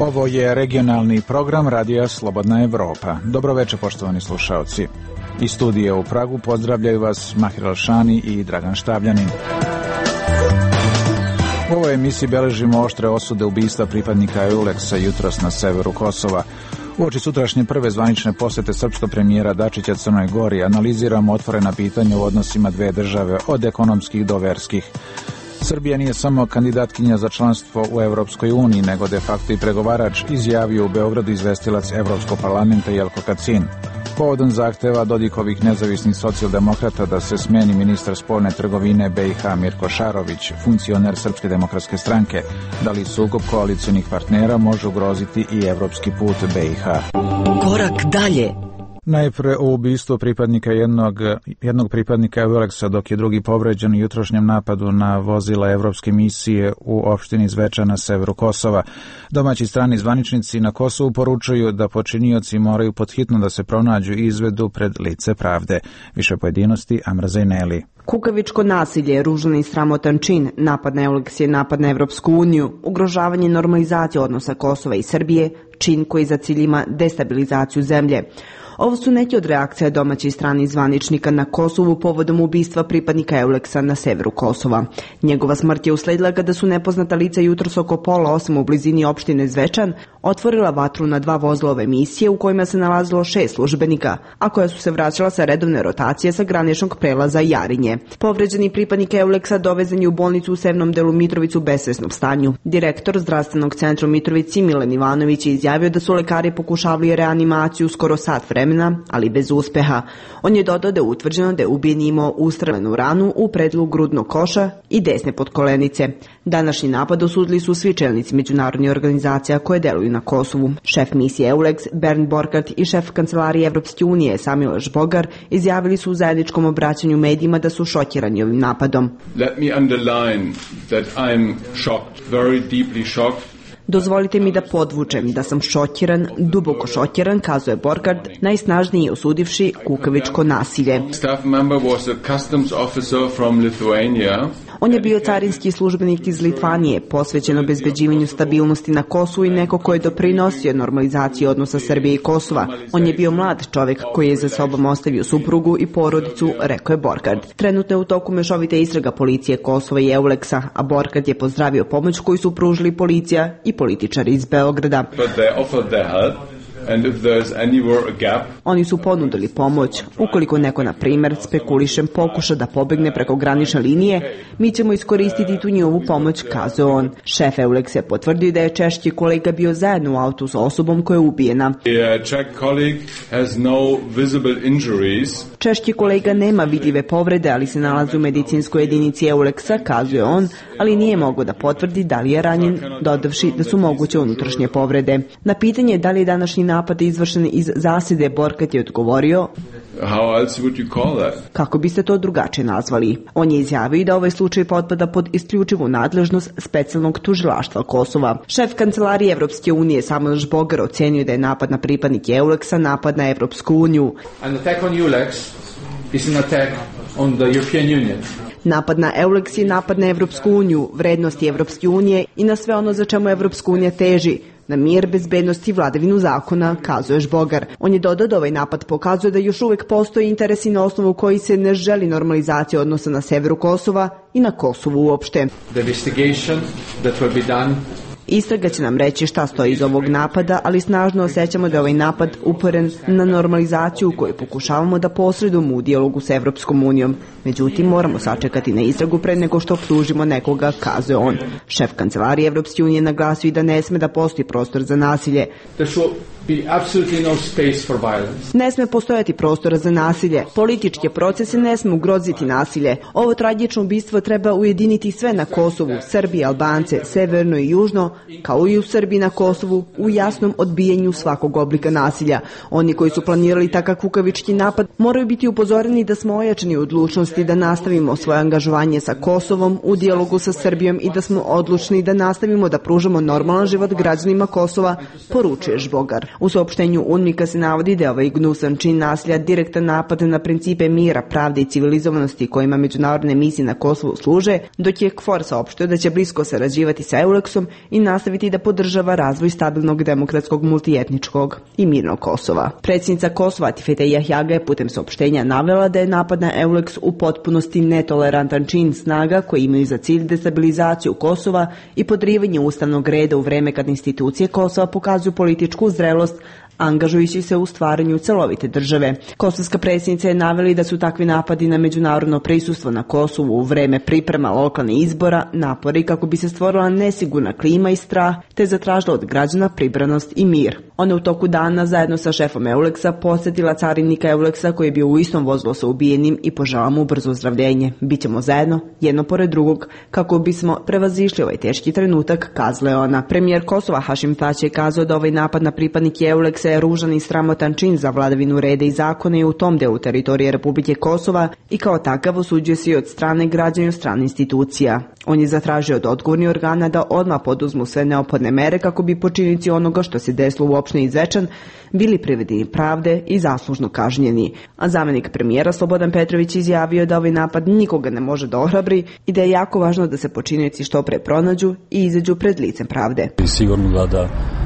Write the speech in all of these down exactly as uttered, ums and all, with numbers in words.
Ovo je regionalni program Radija Slobodna Evropa. Dobroveče, poštovani slušaoci. Iz studija u Pragu pozdravljaju vas Mahir Alšani i Dragan Štavljanin. U ovoj emisiji beležimo oštre osude ubistva pripadnika Euleksa jutros na severu Kosova. Uoči sutrašnje prve zvanične posete srpskog premijera Dačića Crnoj Gori analiziramo otvorena pitanja u odnosima dve države, od ekonomskih do verskih. Srbija nije samo kandidatkinja za članstvo u Evropskoj uniji, nego de facto i pregovarač, izjavio u Beogradu izvestilac Evropskog parlamenta Jelko Kacin. Povodom zahteva Dodikovih nezavisnih socijaldemokrata da se smeni ministar spoljne trgovine B i H Mirko Šarović, funkcioner Srpske demokratske stranke, da li sukob koalicionih partnera može ugroziti i evropski put B i H. Korak dalje. Najpre o ubistvu pripadnika jednog, jednog pripadnika Euleksa, dok je drugi povređen u jutrošnjem napadu na vozila evropske misije u opštini Zvečan na severu Kosova. Domaći strani zvaničnici na Kosovu poručuju da počinioci moraju podhitno da se pronađu i izvedu pred lice pravde. Više pojedinosti Amra Zajneli. Kukavičko nasilje je ružan i sramotan čin, napad na Euleks je napad na Evropsku uniju, ugrožavanje normalizacije odnosa Kosova i Srbije, čin koji za cilj ima destabilizaciju zemlje. Ovo su neki od reakcija domaćih i stranih zvaničnika na Kosovu povodom ubistva pripadnika Euleksa na severu Kosova. Njegova smrt je usledila kada su nepoznata lica jutros oko pola osam u blizini opštine Zvečan otvorila vatru na dva vozila ove misije u kojima se nalazilo šest službenika, a koja su se vraćala sa redovne rotacije sa graničnog prelaza Jarinje. Povređeni pripadnik Euleksa dovezan je u bolnicu u severnom delu Mitrovicu u besvesnom stanju. Direktor zdravstvenog centra u Mitrovici Milan Ivanović je izjavio da su lekari pokušavali reanimaciju skoro sat vremena, ali bez uspeha. On je dodao da je utvrđeno da je ubijen imao ustrelenu ranu u predelu grudnog koša i desne potkolenice. Današnji napad osudili su svi čelnici međunarodnih organizacija koje deluju na Kosovu. Šef misije Euleks Bernd Borkart i šef kancelarije Evropske unije Samuel Žbogar izjavili su u zajedničkom obraćanju medijima da su šokirani ovim napadom. Let me underline that I'm shocked, very deeply shocked. Dozvolite mi da podvučem da sam šokiran, duboko šokiran, kazuje Borkard, najsnažniji osudivši kukavičko nasilje. Staff member was a customs officer from Lithuania. On je bio carinski službenik iz Litvanije, posvećen obezbeđivanju stabilnosti na Kosovu i neko ko je doprinosio normalizaciji odnosa Srbije i Kosova. On je bio mlad čovjek koji je za sobom ostavio suprugu i porodicu, rekao je Borkard. Trenutno je u toku mešovita istraga policije Kosova i Euleksa, a Borkard je pozdravio pomoć koju su pružili policija i političari iz Beograda. And if there's anywhere a gap. Oni su ponudili pomoć. Ukoliko neko, na primjer, spekulišem pokuša da pobegne preko granične linije, mi ćemo iskoristiti tu njihovu pomoć, kazuje on. Šef Euleksa je potvrdio da je češki kolega bio zajedno u autu sa osobom koja je ubijena. Češki kolega nema vidljive povrede, ali se nalazi u medicinskoj jedinici Euleksa, kazuje on, ali nije mogao da potvrdi da li je ranjen, dodavši da su moguće unutrašnje povrede. Na pitanje da li je današnji napad izvršen iz zasede, Borkart je odgovorio: How else would you call that? Kako biste to drugačije nazvali? On je izjavio da ovaj slučaj potpada pod isključivu nadležnost specijalnog tužilaštva Kosova. Šef kancelarije Evropske unije Samuel Žbogar ocenio da je napad na pripadnike Euleksa napad na Evropsku uniju. An attack on Euleks is an attack on the European Union. Napad na Euleks je napad na Evropsku uniju, vrednosti Evropske unije i na sve ono za čemu Evropska unija teži, na mir, bezbednost i vladavinu zakona, kazuje Žbogar. On je dodao da ovaj napad pokazuje da još uvek postoje interesi na osnovu koji se ne želi normalizacija odnosa na severu Kosova i na Kosovu uopšte. The investigation that will be done. Istraga će nam reći šta stoji iz ovog napada, ali snažno osjećamo da je ovaj napad uperen na normalizaciju u kojoj pokušavamo da posredujemo u dijalogu sa Evropskom unijom. Međutim, moramo sačekati na istragu pre nego što optužimo nekoga, kazuje on. Šef kancelarije Evropske unije naglasio i da ne sme da postoji prostor za nasilje. Ne sme postojati prostora za nasilje. Političke procese ne sme ugroziti nasilje. Ovo tragično ubistvo treba ujediniti sve na Kosovu, Srbije, Albance, severno i južno, kao i u Srbiji na Kosovu, u jasnom odbijanju svakog oblika nasilja. Oni koji su planirali takav kukavički napad moraju biti upozoreni da smo ojačani u odlučnosti da nastavimo svoje angažovanje sa Kosovom u dijalogu sa Srbijom i da smo odlučni da nastavimo da pružamo normalan život građanima Kosova, poručuje Žbogar. U saopštenju UNMIK-a se navodi da je ovaj gnusan čin nasilja direktan napad na principe mira, pravde i civilizovanosti kojima međunarodne misije na Kosovu služe, dok je KFOR saopštio da će blisko sarađivati sa EULEX-om i nastaviti da podržava razvoj stabilnog, demokratskog, multietničkog i mirnog Kosova. Predsjednica Kosova Atifete Jahjaga je putem saopštenja navela da je napad na EULEX u potpunosti netolerantan čin snaga koji imaju za cilj destabilizaciju Kosova i podrivanje ustavnog reda u vreme kad institucije Kosova pokazuju političku zrelost, angažujući se u stvaranju celovite države. Kosovska predsjednica je naveli da su takvi napadi na međunarodno prisustvo na Kosovu u vreme priprema lokalnih izbora napori kako bi se stvorila nesigurna klima i strah, te zatražila od građana pribranost i mir. Ona u toku dana zajedno sa šefom EULEX-a posjetila carinika EULEX-a koji je bio u istom vozilu sa ubijenim i požela mu brzo ozdravljenje. Bićemo zajedno, jedno pored drugog, kako bismo prevazišli ovaj teški trenutak, kazala je ona. Premijer Kosova Hašim Tači je kazao da ovaj napad na pripadnike EULEX-a je ružan i sramotan čin za vladavinu reda i zakona i u tom delu teritorije Republike Kosova i kao takav osuđuje se i od strane građana i od strane institucija. On je zatražio od odgovornih organa da odmah poduzmu sve neophodne mere kako bi počinioci onoga što se desilo u opštini Zvečan bili privedeni pravde i zaslužno kažnjeni. A zamjenik premijera Slobodan Petrović izjavio da ovaj napad nikoga ne može da ohrabri i da je jako važno da se počinioci što pre pronađu i izađu pred licem pravde. I sigurno da, da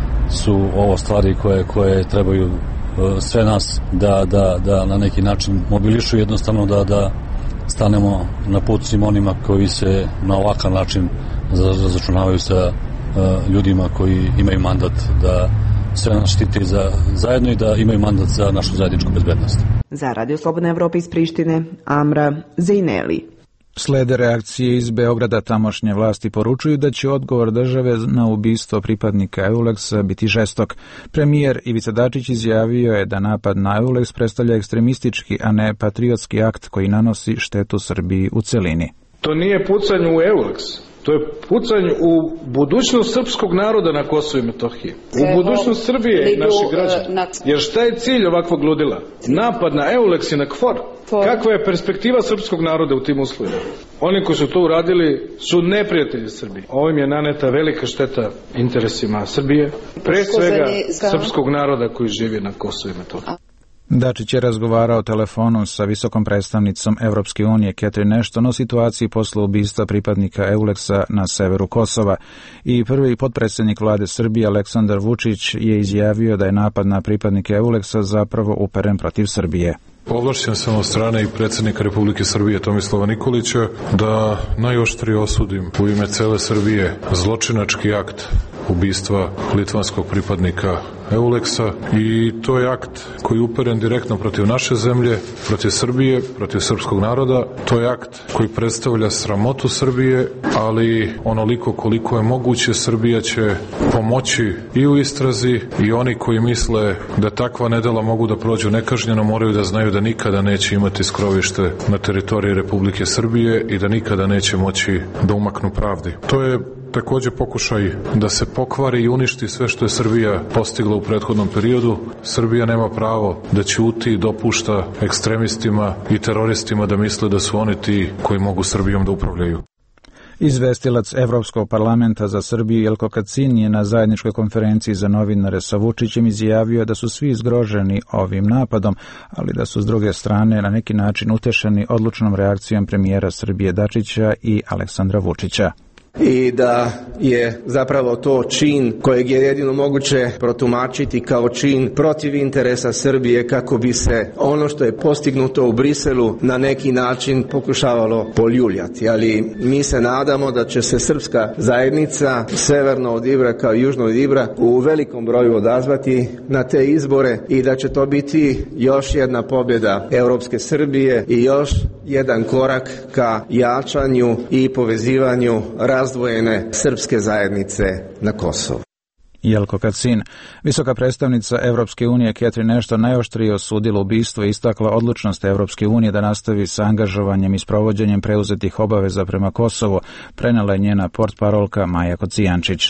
su ovo stvari koje, koje trebaju sve nas da, da, da na neki način mobilišu, jednostavno da, da stanemo na put svim onima koji se na ovakav način razračunavaju sa ljudima koji imaju mandat da sve nas štiti za, zajedno i da imaju mandat za našu zajedničku bezbednost. Za Radio Slobodna Evropa iz Prištine, Amra Zejneli. Slede reakcije iz Beograda, tamošnje vlasti poručuju da će odgovor države na ubistvo pripadnika EULEX-a biti žestok. Premijer Ivica Dačić izjavio je da napad na EULEX predstavlja ekstremistički, a ne patriotski akt koji nanosi štetu Srbiji u celini. To nije pucanje u EULEX. To je pucanje u budućnost srpskog naroda na Kosovu i Metohiji. U budućnost Srbije i naših građana. Jer šta je cilj ovakvog ludila? Napad na EULEX i na KFOR. Kakva je perspektiva srpskog naroda u tim uslovima? Oni koji su to uradili su neprijatelji Srbije. Ovim je naneta velika šteta interesima Srbije, pre svega srpskog naroda koji živi na Kosovu i Metohiji. Dačić je razgovarao telefonom sa visokom predstavnicom Evropske unije Catherine Ashton o situaciji posle ubistva pripadnika EULEX-a na severu Kosova i prvi potpredsjednik vlade Srbije Aleksandar Vučić je izjavio da je napad na pripadnike EULEX-a zapravo uperen protiv Srbije. Ovlašćen sam od strane i predsjednika Republike Srbije Tomislava Nikolića da najoštrije osudim u ime cele Srbije zločinački akt ubistva litvanskog pripadnika EULEX-a i to je akt koji je uperen direktno protiv naše zemlje, protiv Srbije, protiv srpskog naroda. To je akt koji predstavlja sramotu Srbije, ali onoliko koliko je moguće Srbija će pomoći i u istrazi i oni koji misle da takva nedela mogu da prođu nekažnjeno moraju da znaju da nikada neće imati skrovište na teritoriji Republike Srbije i da nikada neće moći da umaknu pravdi. To je takođe pokušaj da se pokvari i uništi sve što je Srbija postigla u prethodnom periodu. Srbija nema pravo da ćuti i dopušta ekstremistima i teroristima da misle da su oni ti koji mogu Srbijom da upravljaju. Izvestilac Evropskog parlamenta za Srbiju Jelko Kacin je na zajedničkoj konferenciji za novinare sa Vučićem izjavio da su svi zgroženi ovim napadom, ali da su s druge strane na neki način utešeni odlučnom reakcijom premijera Srbije Dačića i Aleksandra Vučića. I da je zapravo to čin kojeg je jedino moguće protumačiti kao čin protiv interesa Srbije kako bi se ono što je postignuto u Briselu na neki način pokušavalo poljuljati. Ali mi se nadamo da će se srpska zajednica severno od Ibra kao i južno od Ibra u velikom broju odazvati na te izbore i da će to biti još jedna pobjeda Europske Srbije i još jedan korak ka jačanju i povezivanju razdvojene srpske zajednice na Kosovu. Jelko Kacin. Visoka predstavnica Evropske unije Catherine Ashton najoštrije osudila ubistvo i istakla odlučnost Evropske unije da nastavi sa angažovanjem i sprovođenjem preuzetih obaveza prema Kosovu, prenela je njena portparolka Maja Kocijančić.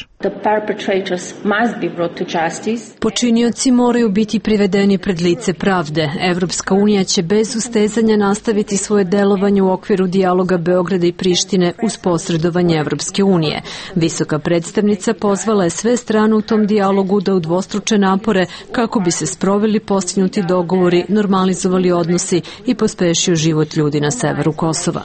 Počinioci moraju biti privedeni pred lice pravde. Evropska unija će bez ustezanja nastaviti svoje delovanje u okviru dijaloga Beograda i Prištine uz posredovanje Evropske unije. Visoka predstavnica pozvala je sve strane u tom dijalogu da udvostruče napore kako bi se sproveli postignuti dogovori, normalizovali odnosi i pospešio život ljudi na severu Kosova.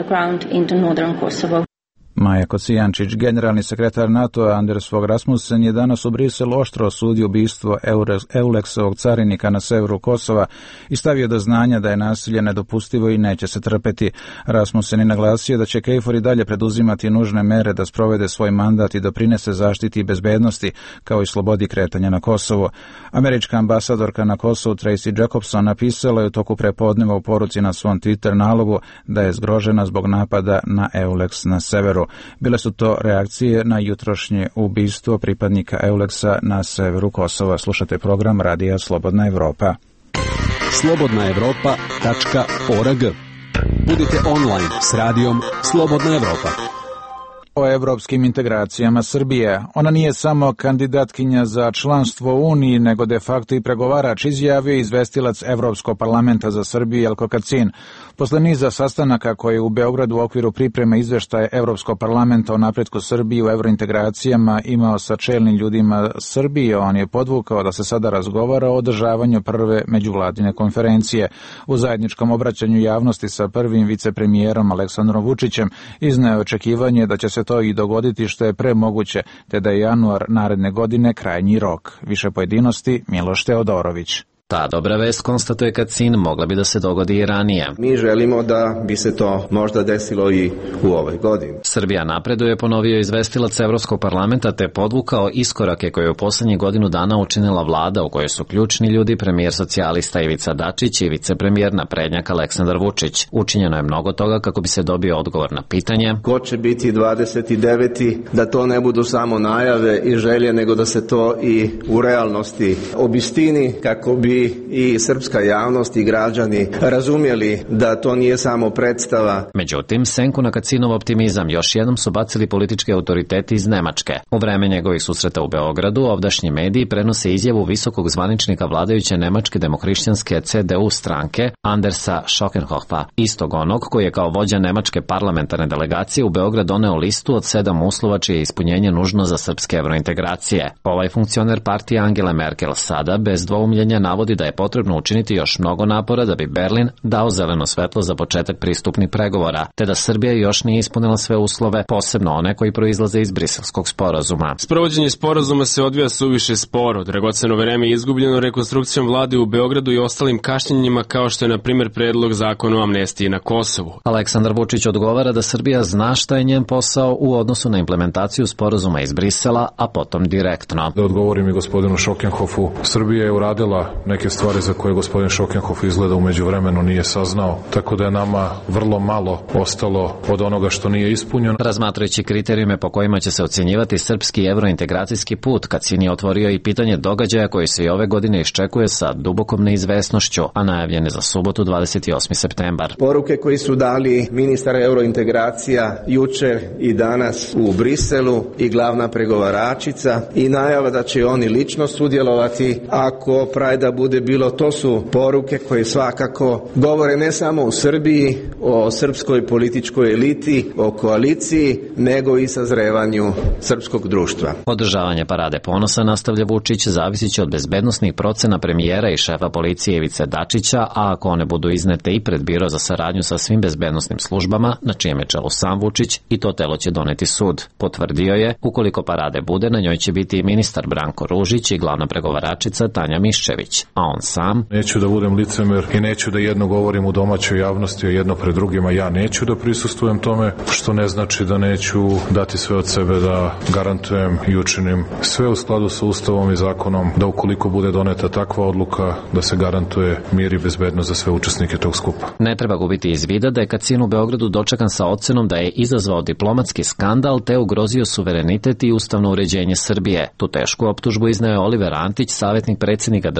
Maja Kocijančić, generalni sekretar NATO-a Anders Fogh Rasmussen, je danas u Briselu oštro osudio ubistvo Euleksovog carinika na severu Kosova i stavio do znanja da je nasilje nedopustivo i neće se trpeti. Rasmussen je naglasio da će KFOR i dalje preduzimati nužne mere da sprovede svoj mandat i doprinese zaštiti i bezbednosti, kao i slobodi kretanja na Kosovo. Američka ambasadorka na Kosovu Tracy Jacobson napisala je u toku prepodneva u poruci na svom Twitter nalogu da je zgrožena zbog napada na Euleks na severu. Bile su to reakcije na jutrošnje ubistvo pripadnika Euleksa na severu Kosova. Slušate program Radija Slobodna Evropa. slobodna evropa tačka org. Budite online s radijom Slobodna Evropa. O evropskim integracijama Srbije. Ona nije samo kandidatkinja za članstvo u Uniji, nego de facto i pregovarač, izjavio izvestilac Evropskog parlamenta za Srbiju Jelko Kacin. Posle niza sastanaka koje je u Beogradu u okviru pripreme izveštaja Evropskog parlamenta o napretku Srbije u evrointegracijama imao sa čelnim ljudima Srbije, on je podvukao da se sada razgovara o održavanju prve međuvladine konferencije. U zajedničkom obraćanju javnosti sa prvim vicepremijerom Aleksandrom Vučićem izneo očekivanje da će se to i dogoditi što je pre moguće, te da je januar naredne godine krajnji rok. Više pojedinosti Miloš Teodorović. Ta dobra vest, konstatuje Kacin, mogla bi da se dogodi i ranije. Mi želimo da bi se to možda desilo i u ovoj godini. Srbija napreduje, ponovio izvestilac Evropskog parlamenta, te podvukao iskorake koje je u poslednjih godinu dana učinila vlada u kojoj su ključni ljudi premijer socijalista Ivica Dačić i vicepremijer naprednjak Aleksandar Vučić. Učinjeno je mnogo toga kako bi se dobio odgovor na pitanje ko će biti dvadeset deveti da to ne budu samo najave i želje, nego da se to i u realnosti obistini, kako bi i srpska javnost i građani razumjeli da to nije samo predstava. Međutim, senku na Kacinov optimizam još jednom su bacili politički autoriteti iz Nemačke. U vreme njegovih susreta u Beogradu, ovdašnji mediji prenose izjavu visokog zvaničnika vladajuće nemačke demohrišćanske C D U stranke Andersa Schockenhofa, istog onog koji je kao vođa nemačke parlamentarne delegacije u Beograd doneo listu od sedam uslova čije je ispunjenje nužno za srpske evrointegracije. Ovaj funkcioner partije Angele Merkel sada bez dvoumljenja navodi da je potrebno učiniti još mnogo napora da bi Berlin dao zeleno svetlo za početak pristupnih pregovora, te da Srbija još nije ispunila sve uslove, posebno one koji proizlaze iz Briselskog sporazuma. Sprovođenje sporazuma se odvija suviše sporo. Dragoceno vreme je izgubljeno rekonstrukcijom vlade u Beogradu i ostalim kašnjenjima, kao što je na primjer predlog zakona o amnestiji na Kosovu. Aleksandar Vučić odgovara da Srbija zna šta je njen posao u odnosu na implementaciju sporazuma iz Brisela, a potom direktno. Da odgovorim i gospodinu Schockenhofu, Srbija je uradila neke stvari za koje gospodin Schockenhof izgleda umeđu vremenu nije saznao, tako da je nama vrlo malo ostalo od onoga što nije ispunjeno. Razmatrajući kriterijume po kojima će se ocjenjivati srpski evrointegracijski put, Kacin je otvorio i pitanje događaja koji se i ove godine iščekuje sa dubokom neizvesnošću, a najavljene za subotu dvadeset osmi septembar. Poruke koji su dali ministar evrointegracija jučer i danas u Briselu i glavna pregovaračica i najava da će oni lično sudjelovati ako Prajda bude bilo, to su poruke koje svakako govore ne samo u Srbiji, o srpskoj političkoj eliti, o koaliciji, nego i sazrevanju srpskog društva. Održavanje parade ponosa, nastavlja Vučić, zavisit će od bezbednosnih procena premijera i šefa policije Ivice Dačića, a ako one budu iznete i pred biro za saradnju sa svim bezbednosnim službama, na čijem je čelu sam Vučić, i to telo će doneti sud. Potvrdio je, ukoliko parade bude, na njoj će biti i ministar Branko Ružić i glavna pregovaračica Tanja Miščević, a on sam... Neću da budem licemer i neću da jedno govorim u domaćoj javnosti, a jedno pred drugima. Ja neću da prisustvujem tome, što ne znači da neću dati sve od sebe da garantujem i učinim sve u skladu sa Ustavom i zakonom, da ukoliko bude doneta takva odluka, da se garantuje mir i bezbednost za sve učesnike tog skupa. Ne treba gubiti iz vida da je Kacin u Beogradu dočekan sa ocenom da je izazvao diplomatski skandal te ugrozio suverenitet i ustavno uređenje Srbije. Tu tešku optužbu izneo je Oliver Antić, savjetnik predsjednika države Toma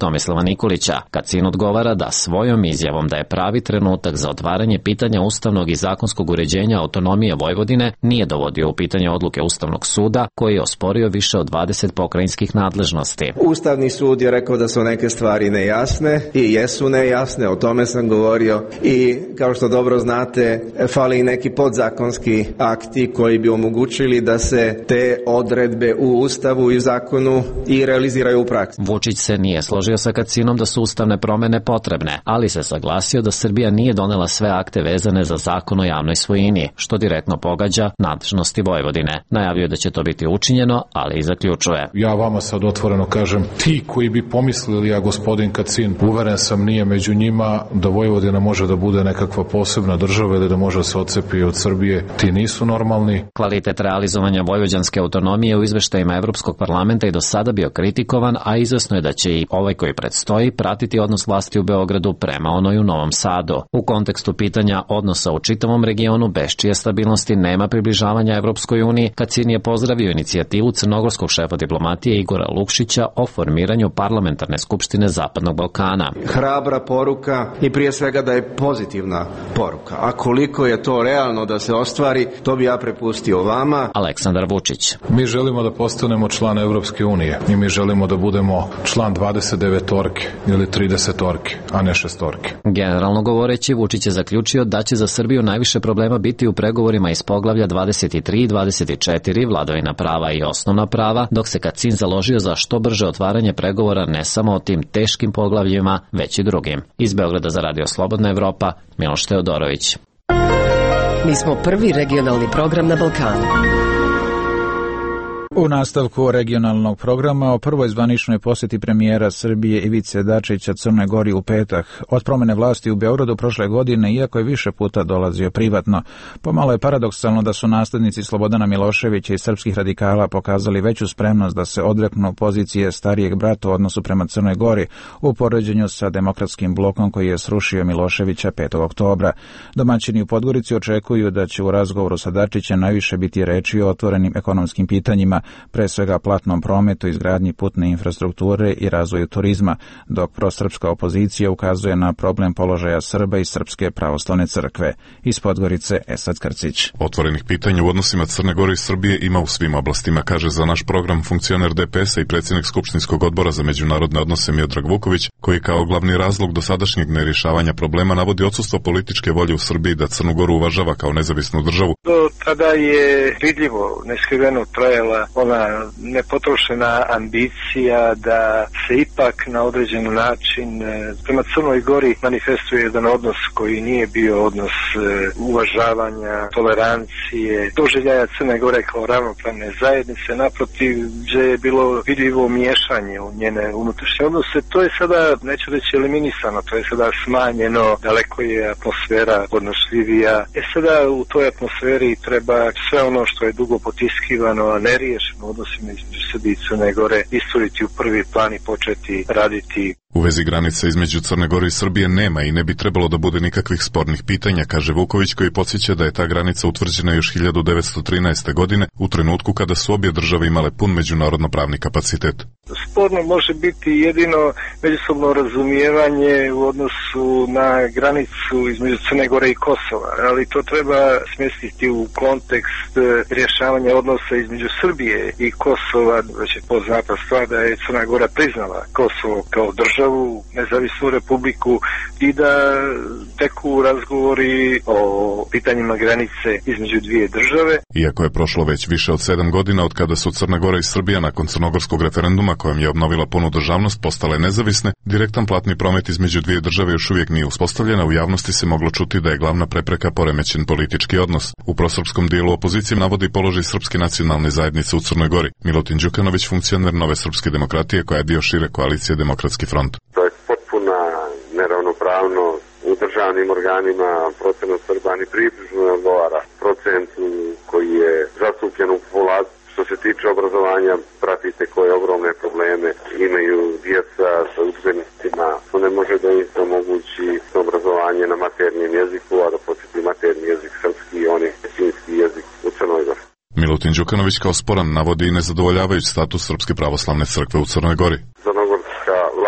Tomislava Nikolića. Kacin odgovara da svojom izjavom da je pravi trenutak za otvaranje pitanja ustavnog i zakonskog uređenja autonomije Vojvodine nije dovodio u pitanje odluke Ustavnog suda koji je osporio više od dvadeset pokrajinskih nadležnosti. Ustavni sud je rekao da su neke stvari nejasne i jesu nejasne, o tome sam govorio i kao što dobro znate fali i neki podzakonski akti koji bi omogućili da se te odredbe u Ustavu i zakonu i realiziraju u praksi. Vučić se nije složio sa Kacinom da su ustavne promene potrebne, ali se saglasio da Srbija nije donela sve akte vezane za zakon o javnoj svojini, što direktno pogađa nadležnosti Vojvodine. Najavio da će to biti učinjeno, ali i zaključuje. Ja vama sad otvoreno kažem, ti koji bi pomislili, a gospodin Kacin, uveren sam nije među njima, da Vojvodina može da bude nekakva posebna država ili da može se odcepi od Srbije, ti nisu normalni. Kvalitet realizovanja vojvođanske autonomije u izveštajima Evropskog parlamenta i do sada bio kritikovan, a izvesno je da će i ovaj koji predstoji pratiti odnos vlasti u Beogradu prema onoj u Novom Sadu. U kontekstu pitanja odnosa u čitavom regionu, bez čije stabilnosti nema približavanja Evropskoj uniji, Kacin je pozdravio inicijativu crnogorskog šefa diplomatije Igora Lukšića o formiranju parlamentarne skupštine Zapadnog Balkana. Hrabra poruka i prije svega da je pozitivna poruka. A koliko je to realno da se ostvari, to bi ja prepustio vama. Aleksandar Vučić. Mi želimo da postanemo član Evropske unije i mi želimo da budemo član dvadeset devetorke ili tridesetorke, a ne šestorke. Generalno govoreći, Vučić je zaključio da će za Srbiju najviše problema biti u pregovorima iz poglavlja dvadeset tri i dvadeset četiri, vladavina prava i osnovna prava, dok se Kacin založio za što brže otvaranje pregovora ne samo o tim teškim poglavljima, već i drugim. Iz Beograda za Radio Slobodna Evropa, Miloš Teodorović. Mi smo prvi regionalni program na Balkanu. U nastavku regionalnog programa o prvoj zvaničnoj posjeti premijera Srbije Ivice Dačića Crnoj Gori u petak. Od promene vlasti u Beogradu prošle godine, iako je više puta dolazio privatno, pomalo je paradoksalno da su naslednici Slobodana Miloševića i srpskih radikala pokazali veću spremnost da se odreknu pozicije starijeg brata u odnosu prema Crnoj Gori u poređenju sa demokratskim blokom koji je srušio Miloševića petog oktobra. Domaćini u Podgorici očekuju da će u razgovoru sa Dačićem najviše biti reči o otvorenim ekonomskim pitanjima, pre svega platnom prometu, izgradnji putne infrastrukture i razvoju turizma, dok prosrpska opozicija ukazuje na problem položaja Srba i Srpske pravoslavne crkve. Iz Podgorice, Esad Krcić. Otvorenih pitanja u odnosima Crne Gore i Srbije ima u svim oblastima, kaže za naš program funkcioner D P S-a i predsjednik Skupštinskog odbora za međunarodne odnose Miodrag Vuković, koji kao glavni razlog dosadašnjeg nerješavanja problema navodi odsustvo političke volje u Srbiji da Crnu Goru uvažava kao nezavisnu državu. Do tada je vidljivo, neskriveno trajala ona nepotrošena ambicija da se ipak na određen način prema Crnoj Gori manifestuje jedan odnos koji nije bio odnos uvažavanja, tolerancije, doživljaja Crne Gore kao ravnopravne zajednice, naprotiv, gdje je bilo vidljivo miješanje u njene unutrašnje odnose. To je sada, neću reći eliminisano, to je sada smanjeno, daleko je atmosfera podnošljivija. E sada u toj atmosferi treba sve ono što je dugo potiskivano, a neriješeno u odnosima između Srbije i Crne Gore isturiti u prvi plan i početi raditi. U vezi granica između Crne Gore i Srbije nema i ne bi trebalo da bude nikakvih spornih pitanja, kaže Vuković, koji podsjeća da je ta granica utvrđena još hiljadu devetsto trinaeste. godine u trenutku kada su obje države imale pun međunarodno-pravni kapacitet. Sporno može biti jedino međusobno razumijevanje u odnosu na granicu između Crne Gore i Kosova, ali to treba smjestiti u kontekst rješavanja odnosa između Srbije i Kosova, već je poznata stvar da je Crna Gora priznala Kosovo kao državu, nezavisnu republiku i da teku razgovori o pitanjima granice između dvije države. Iako je prošlo već više od sedam godina od kada su Crna Gora i Srbija nakon crnogorskog referenduma kojom je obnovila punu državnost postale nezavisne, direktan platni promet između dvije države još uvijek nije uspostavljen, a u javnosti se moglo čuti da je glavna prepreka poremećen politički odnos. U prosrpskom dijelu opozicije navodi položaj Srpske nacionalne zajednice u Crnoj Gori. Milutin Đukanović, funkcioner Nove srpske demokratije koja je dio šire koalicije Demokratski front. To je potpuna neravnopravnost u državnim organima, procenat Srba ni približno ne odgovara procentu koji je zastupljen u populaciji. Što se tiče obrazovanja, pratite koje ogromne probleme imaju djeca sa udžbenicima. To ne može da im se omogući obrazovanje na maternjem jeziku, a da podsjeti maternji jezik srpski i on je većinski jezik u Crnoj Gori. Milutin Đukanović kao sporan navodi i nezadovoljavajući status Srpske pravoslavne crkve u Crnoj Gori. Crnogorska vlast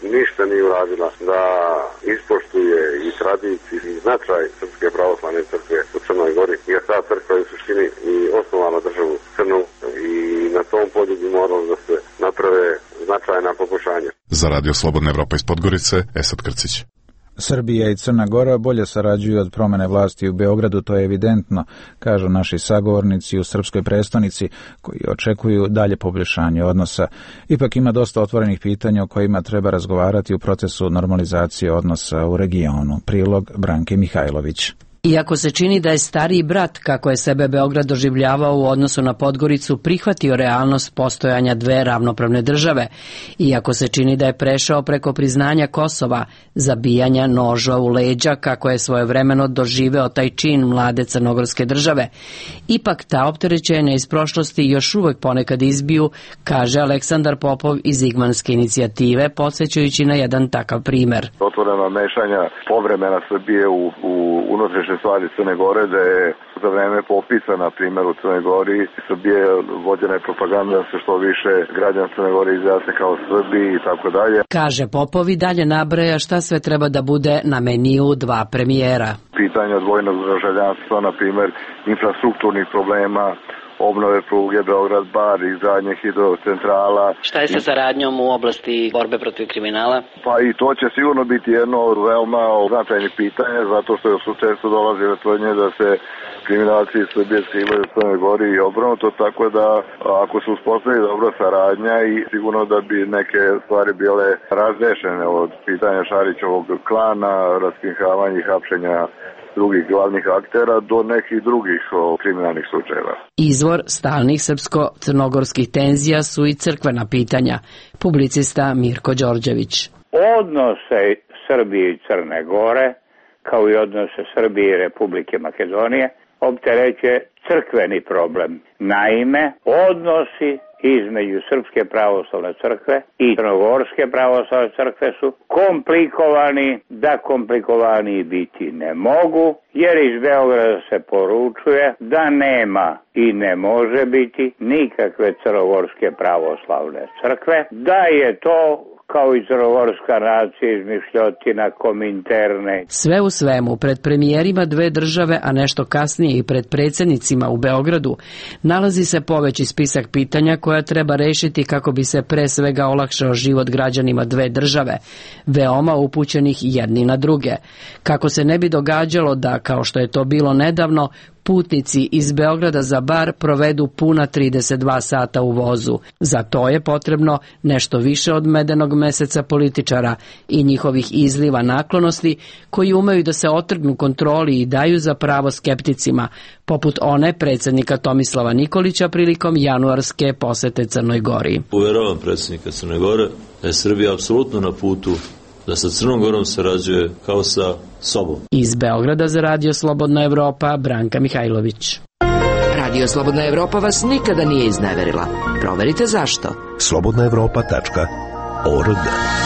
ništa nije uradila da ispoštuje i tradiciju i značaj Srpske pravoslavne crkve u Crnoj Gori, jer ta crkva je u suštini i osnovala državu Crnu i na tom polju bi moralo da se naprave značajna pokušanja. Za Radio Slobodna Evropa iz Podgorice, Esad Krcić. Srbija i Crna Gora bolje sarađuju od promene vlasti u Beogradu, to je evidentno, kažu naši sagovornici u srpskoj prestonici koji očekuju dalje poboljšanje odnosa. Ipak ima dosta otvorenih pitanja o kojima treba razgovarati u procesu normalizacije odnosa u regionu. Prilog Branke Mihajlović. Iako se čini da je stariji brat, kako je sebe Beograd doživljavao u odnosu na Podgoricu, prihvatio realnost postojanja dve ravnopravne države, iako se čini da je prešao preko priznanja Kosova, zabijanja noža u leđa, kako je svojevremeno doživeo taj čin mlade crnogorske države, ipak ta opterećenja iz prošlosti još uvek ponekad izbiju, kaže Aleksandar Popov iz Igmanske inicijative, podsjećajući na jedan takav primer. Otvoreno mešanja povremena Srbije u, u unutrašnje stvari Crne Gore, da je za vreme popisa, na primjer u Crnoj Gori, Srbije vođena je propaganda da se što više građana Crne Gore izjasne kao Srbi i tako dalje. Kaže Popov i dalje nabraja šta sve treba da bude na meniju dva premijera. Pitanje dvojnog državljanstva, na primjer infrastrukturnih problema, obnove pruge Beograd-Bar, izgradnje hidrocentrala. Šta je sa saradnjom u oblasti borbe protiv kriminala? Pa i to će sigurno biti jedno od veoma značajnih pitanja, zato što su često dolazile tvrdnje da se kriminalci iz Srbije skrivaju u Crnoj Gori i obrnuto, tako da ako se uspostavi dobra saradnja i sigurno da bi neke stvari bile razrešene od pitanja Šarićevog klana, raskrinkavanja i hapšenja drugih glavnih aktera do nekih drugih o, kriminalnih slučajeva. Izvor stalnih srpsko-crnogorskih tenzija su i crkvena pitanja. Publicista Mirko Đorđević. Odnose Srbije i Crne Gore, kao i odnose Srbije i Republike Makedonije, opterećuje crkveni problem. Naime, odnosi između Srpske pravoslavne crkve i Crnogorske pravoslavne crkve su komplikovani, da komplikovani biti ne mogu, jer iz Beograda se poručuje da nema i ne može biti nikakve Crnogorske pravoslavne crkve, da je to kao i crnogorska nacija izmišljotina kominterne. Sve u svemu, pred premijerima dve države, a nešto kasnije i pred predsjednicima u Beogradu, nalazi se poveći spisak pitanja koja treba rešiti kako bi se pre svega olakšao život građanima dve države, veoma upućenih jedni na druge. Kako se ne bi događalo da, kao što je to bilo nedavno, putnici iz Beograda za Bar provedu puna trideset dva sata u vozu. Za to je potrebno nešto više od medenog meseca političara i njihovih izliva naklonosti koji umeju da se otrgnu kontroli i daju za pravo skepticima, poput one predsjednika Tomislava Nikolića prilikom januarske posete Crnoj Gori. Uveravam predsjednika Crne Gore da je Srbija apsolutno na putu da sa Crnom Gorom sarađuje kao sa sobom. Iz Beograda za Radio Slobodna Evropa, Branka Mihajlović. Radio Slobodna Evropa vas nikada nije izneverila. Proverite zašto. slobodna evropa tačka org.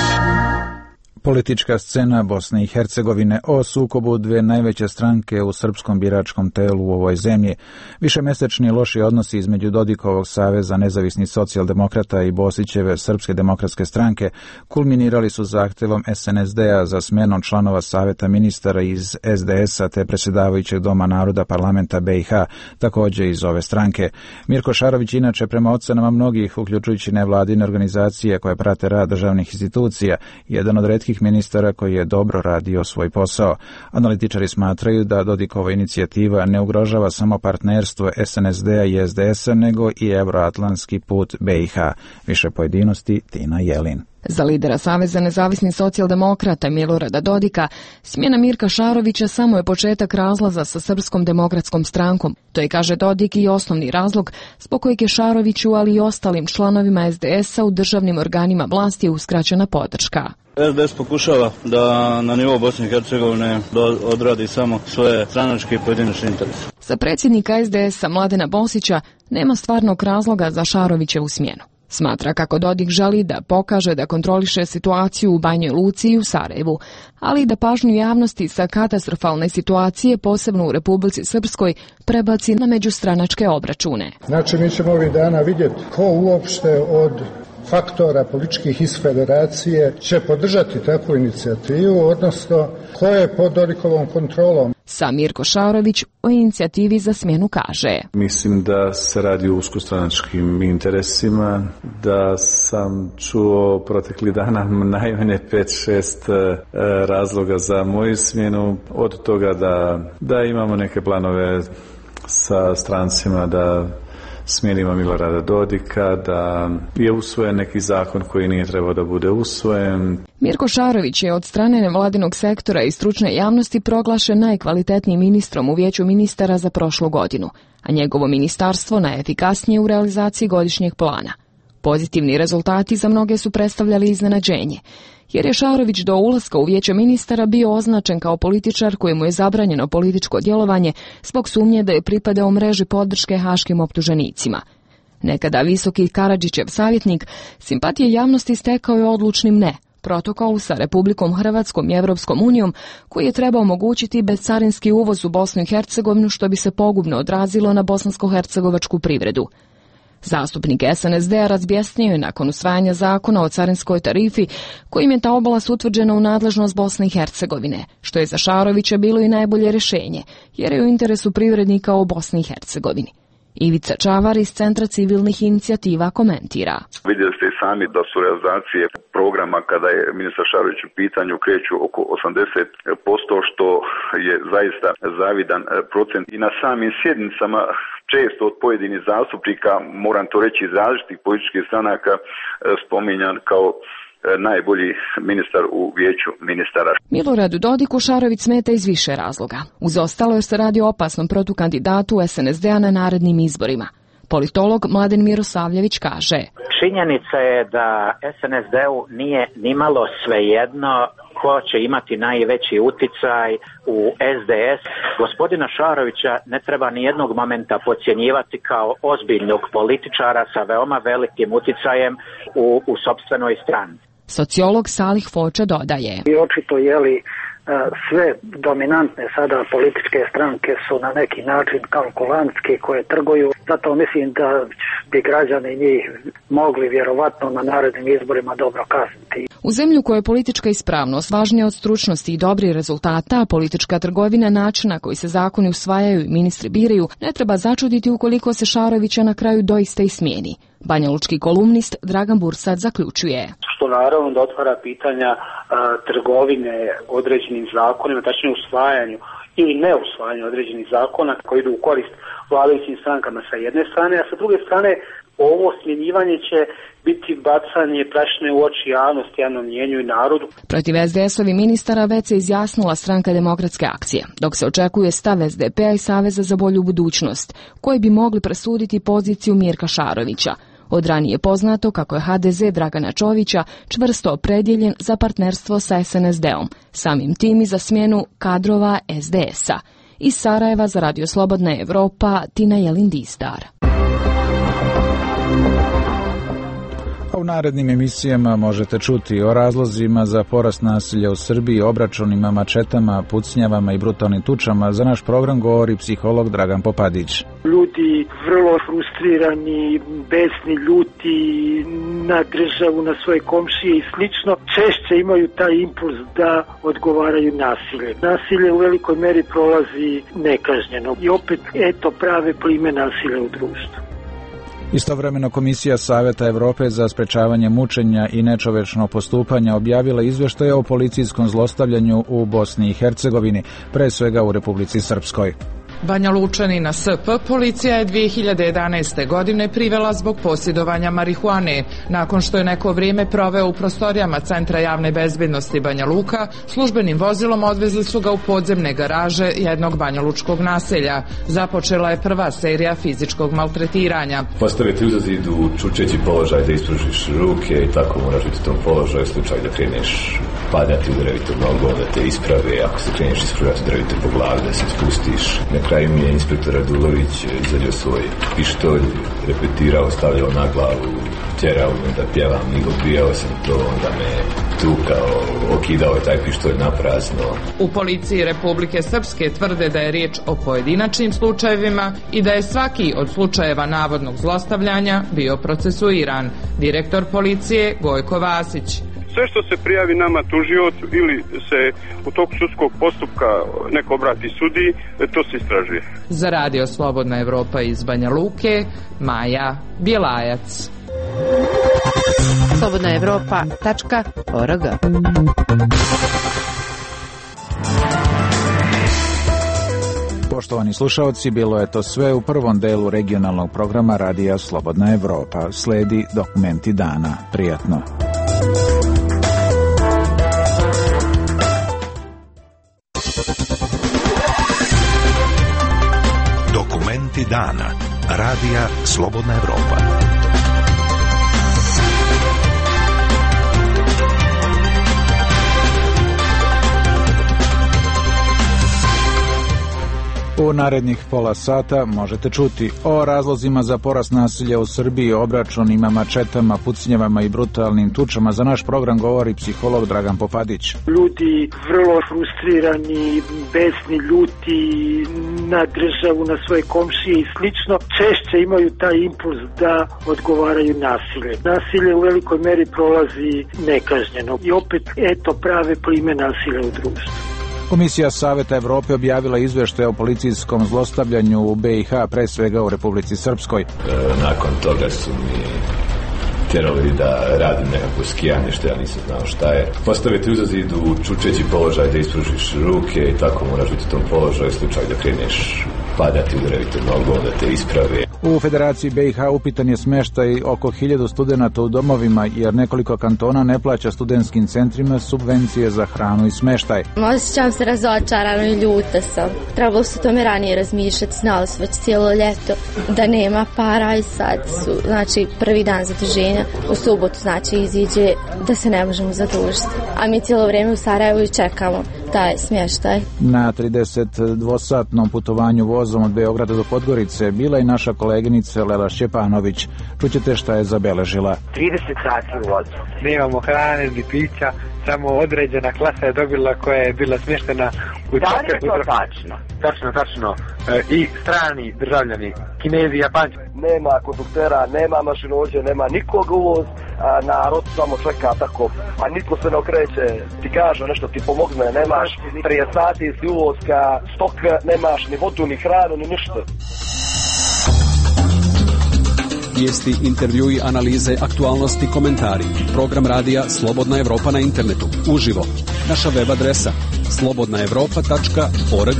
Politička scena Bosne i Hercegovine o sukobu dve najveće stranke u srpskom biračkom telu u ovoj zemlji, višemesečni loši odnosi između Dodikovog saveza nezavisnih socijaldemokrata i Bosićeve Srpske demokratske stranke kulminirali su zahtevom es en es de a za smenom članova saveta ministara iz es de es a te predsjedavajućeg Doma naroda parlamenta be i ha, također iz ove stranke. Mirko Šarović, inače prema ocenama mnogih, uključujući nevladine organizacije koje prate rad državnih institucija, jedan od retkih ministara koji je dobro radio svoj posao. Analitičari smatraju da Dodikova inicijativa ne ugrožava samo partnerstvo es en es de a i es de es a, nego i evroatlantski put be i ha. Više pojedinosti Tina Jelin. Za lidera Saveza nezavisnih socijaldemokrata Milorada Dodika, smjena Mirka Šarovića samo je početak razlaza sa Srpskom demokratskom strankom. To je, kaže Dodik, i osnovni razlog zbog kojeg je Šaroviću, ali i ostalim članovima es de es a u državnim organima vlasti uskraćena podrška. es de es pokušava da na nivou Bosne i Hercegovine odradi samo svoje stranačke i pojedinačne interese. Za predsjednika es de es a Mladena Bosića nema stvarnog razloga za Šarovićevu smjenu. Smatra kako Dodik želi da pokaže da kontroliše situaciju u Banjoj Luci i u Sarajevu, ali i da pažnju javnosti sa katastrofalne situacije, posebno u Republici Srpskoj, prebaci na međustranačke obračune. Znači, mi ćemo ovih dana vidjeti ko uopšte od faktora političkih iz federacije će podržati takvu inicijativu, odnosno ko je pod Dodikovom kontrolom. Sam Mirko Šarović o inicijativi za smjenu kaže: Mislim da se radi o uskostranačkim interesima, da sam čuo protekli dana najmanje pet šest razloga za moju smjenu, od toga da, da imamo neke planove sa strancima da smijenimo Milorada Dodika, da je usvojen neki zakon koji nije trebao da bude usvojen. Mirko Šarović je od strane nevladinog sektora i stručne javnosti proglašen najkvalitetnijim ministrom u Vijeću ministara za prošlu godinu, a njegovo ministarstvo najefikasnije u realizaciji godišnjeg plana. Pozitivni rezultati za mnoge su predstavljali iznenađenje, jer je Šarović do ulaska u Vijeće ministara bio označen kao političar kojemu je zabranjeno političko djelovanje zbog sumnje da je pripadao mreži podrške haškim optuženicima. Nekada visoki Karadžićev savjetnik simpatije javnosti stekao je odlučnim ne protokolu sa Republikom Hrvatskom i Evropskom unijom koji je trebao omogućiti bezcarinski uvoz u Bosnu i Hercegovinu, što bi se pogubno odrazilo na bosansko-hercegovačku privredu. Zastupnik S N S D-a razbjesnio je nakon usvajanja zakona o carinskoj tarifi kojim je ta oblast utvrđena u nadležnost Bosne i Hercegovine, što je za Šarovića bilo i najbolje rješenje, jer je u interesu privrednika u Bosni i Hercegovini. Ivica Čavar iz Centra civilnih inicijativa komentira: Vidjeli ste i sami da su realizacije programa kada je ministar Šarović u pitanju kreću oko osamdeset posto, što je zaista zavidan procent. I na samim sjednicama često od pojedinih zastupnika, moram to reći iz različitih političkih stranaka, spominjan kao najbolji ministar u Vijeću ministara. Miloradu Dodiku Šarović smeta iz više razloga. Uz ostalo jer se radi o opasnom protukandidatu S N S D-a na narednim izborima. Politolog Mladen Mirosavljević kaže: Činjenica je da S N S D-u nije nimalo svejedno ko će imati najveći uticaj u S D S. Gospodina Šarovića ne treba ni jednog momenta podcjenjivati kao ozbiljnog političara sa veoma velikim uticajem u, u sopstvenoj stranci. Sociolog Salih Foča dodaje: I očito je li sve dominantne sada političke stranke su na neki način kalkulantske koje trguju, zato mislim da bi građani njih mogli vjerovatno na narednim izborima dobro kazniti. U zemlju koja je politička ispravnost važnija od stručnosti i dobrih rezultata, a politička trgovina načina koji se zakoni usvajaju i ministri biraju, ne treba začuditi ukoliko se Šarovića na kraju doista i smijeni. Banjalučki kolumnist Dragan Bursat zaključuje: Što naravno da otvara pitanja a, trgovine određenim zakonima, tačnije usvajanju ili ne usvajanju određenih zakona koji idu u korist vladajućim strankama sa jedne strane, a sa druge strane ovo smjenjivanje će biti bacanje prašine u oči javnosti, javnom mnijenju i narodu. Protiv S D S-ovi ministara već se izjasnila Stranka demokratske akcije, dok se očekuje stav S D P-a i Saveza za bolju budućnost, koji bi mogli presuditi poziciju Mirka Šarovića. Od ranije je poznato kako je H D Z Dragana Čovića čvrsto opredjeljen za partnerstvo sa S N S D-om, samim tim i za smjenu kadrova S D S-a. Iz Sarajeva za Radio Slobodna Evropa, Tina Jelindistar. U narednim emisijama možete čuti o razlozima za porast nasilja u Srbiji, obračunima, mačetama, pucnjavama i brutalnim tučama. Za naš program govori psiholog Dragan Popadić. Ljudi vrlo frustrirani, besni, ljuti na državu, na svoje komšije i slično, češće imaju taj impuls da odgovaraju nasilje. Nasilje u velikoj meri prolazi nekažnjeno i opet eto prave plime nasilja u društvu. Istovremeno Komisija Saveta Evrope za sprečavanje mučenja i nečovečnog postupanja objavila izveštaje o policijskom zlostavljanju u Bosni i Hercegovini, pre svega u Republici Srpskoj. Banja Lučanina S P policija je dvije hiljade jedanaeste. godine privela zbog posjedovanja marihuane. Nakon što je neko vrijeme proveo u prostorijama Centra javne bezbednosti Banja Luka, službenim vozilom odvezli su ga u podzemne garaže jednog banjalučkog naselja. Započela je prva serija fizičkog maltretiranja. Postaviti uza zidu čučeći položaj da ispružiš ruke i tako moraš biti u tom položaju, slučaj da kreneš padati u drevito nogu, da te isprave, ako se kreneš ispružati drevito po glavi, da se spustiš. Na kraju mi je inspektor Radulović izađao svoj pištolj, repetirao, stavljao na glavu, tjerao me da pjevam i odbijao sam to, onda me tukao, okidao je taj pištolj na prazno. U policiji Republike Srpske tvrde da je riječ o pojedinačnim slučajevima i da je svaki od slučajeva navodnog zlostavljanja bio procesuiran. Direktor policije Gojko Vasić. Sve što se prijavi nama tužiocu ili se u toku sudskog postupka neko obrati sudiji, to se istražuje. Za Radio Slobodna Evropa iz Banja Luke, Maja Bjelajac. slobodna evropa tačka org. Poštovani slušalci, bilo je to sve u prvom delu regionalnog programa Radija Slobodna Evropa. Sledi Dokumenti dana. Prijatno. Dokumenti dana. Radija Slobodna Evropa. U narednih pola sata možete čuti o razlozima za porast nasilja u Srbiji, obračunima, mačetama, pucnjevama i brutalnim tučama. Za naš program govori psiholog Dragan Popadić. Ljudi vrlo frustrirani, besni, ljuti na državu, na svoje komšije i slično, češće imaju taj impuls da odgovaraju nasilje. Nasilje u velikoj meri prolazi nekažnjeno i opet eto prave plime nasilja u društvu. Komisija Saveta Evrope objavila izveštaj o policijskom zlostavljanju u B i H, pre svega u Republici Srpskoj. E, nakon toga su mi tjerali da radim nekako skijanje, što ja nisam znao šta je. Postaviti uza zid u čučeći položaj da ispružiš ruke i tako moraš biti u tom položaju, slučaj da kreneš padati, udariti nogom, da te isprave. U Federaciji B i H upitan je smještaj oko hiljadu studenata u domovima, jer nekoliko kantona ne plaća studentskim centrima subvencije za hranu i smještaj. Osjećam se razočarano i ljuta sam. Trebalo se tome ranije razmišljati, znali su već cijelo ljeto da nema para i sad su, znači, prvi dan zaduženja. U subotu, znači, iziđe da se ne možemo zadužiti. A mi cijelo vrijeme u Sarajevu čekamo taj smještaj. Na tridesetdvosatnom putovanju vozom od Beograda do Podgorice bila i naša koleginica Lela Šćepanović. Čućete šta je zabeležila. trideset sati u vozu. Nemamo hrane ni pića, samo određena klasa je dobila koja je bila smještena u... Da li je to tačno? Tačno, tačno. E, I strani državljani, Kinezi, Japanci. Nema konduktera, nema mašinovođe, nema nikog uvoz, a narod samo čeka tako, a niko se ne okreće, ti kaže nešto, ti pomogne, nemaš prije sati si uvozka, stok, nemaš ni vodu, ni hranu, ni ništa. Vijesti, intervjui, analize, aktualnosti, komentari. Program radija Slobodna Evropa na internetu. Uživo. Naša web adresa slobodna evropa tačka org.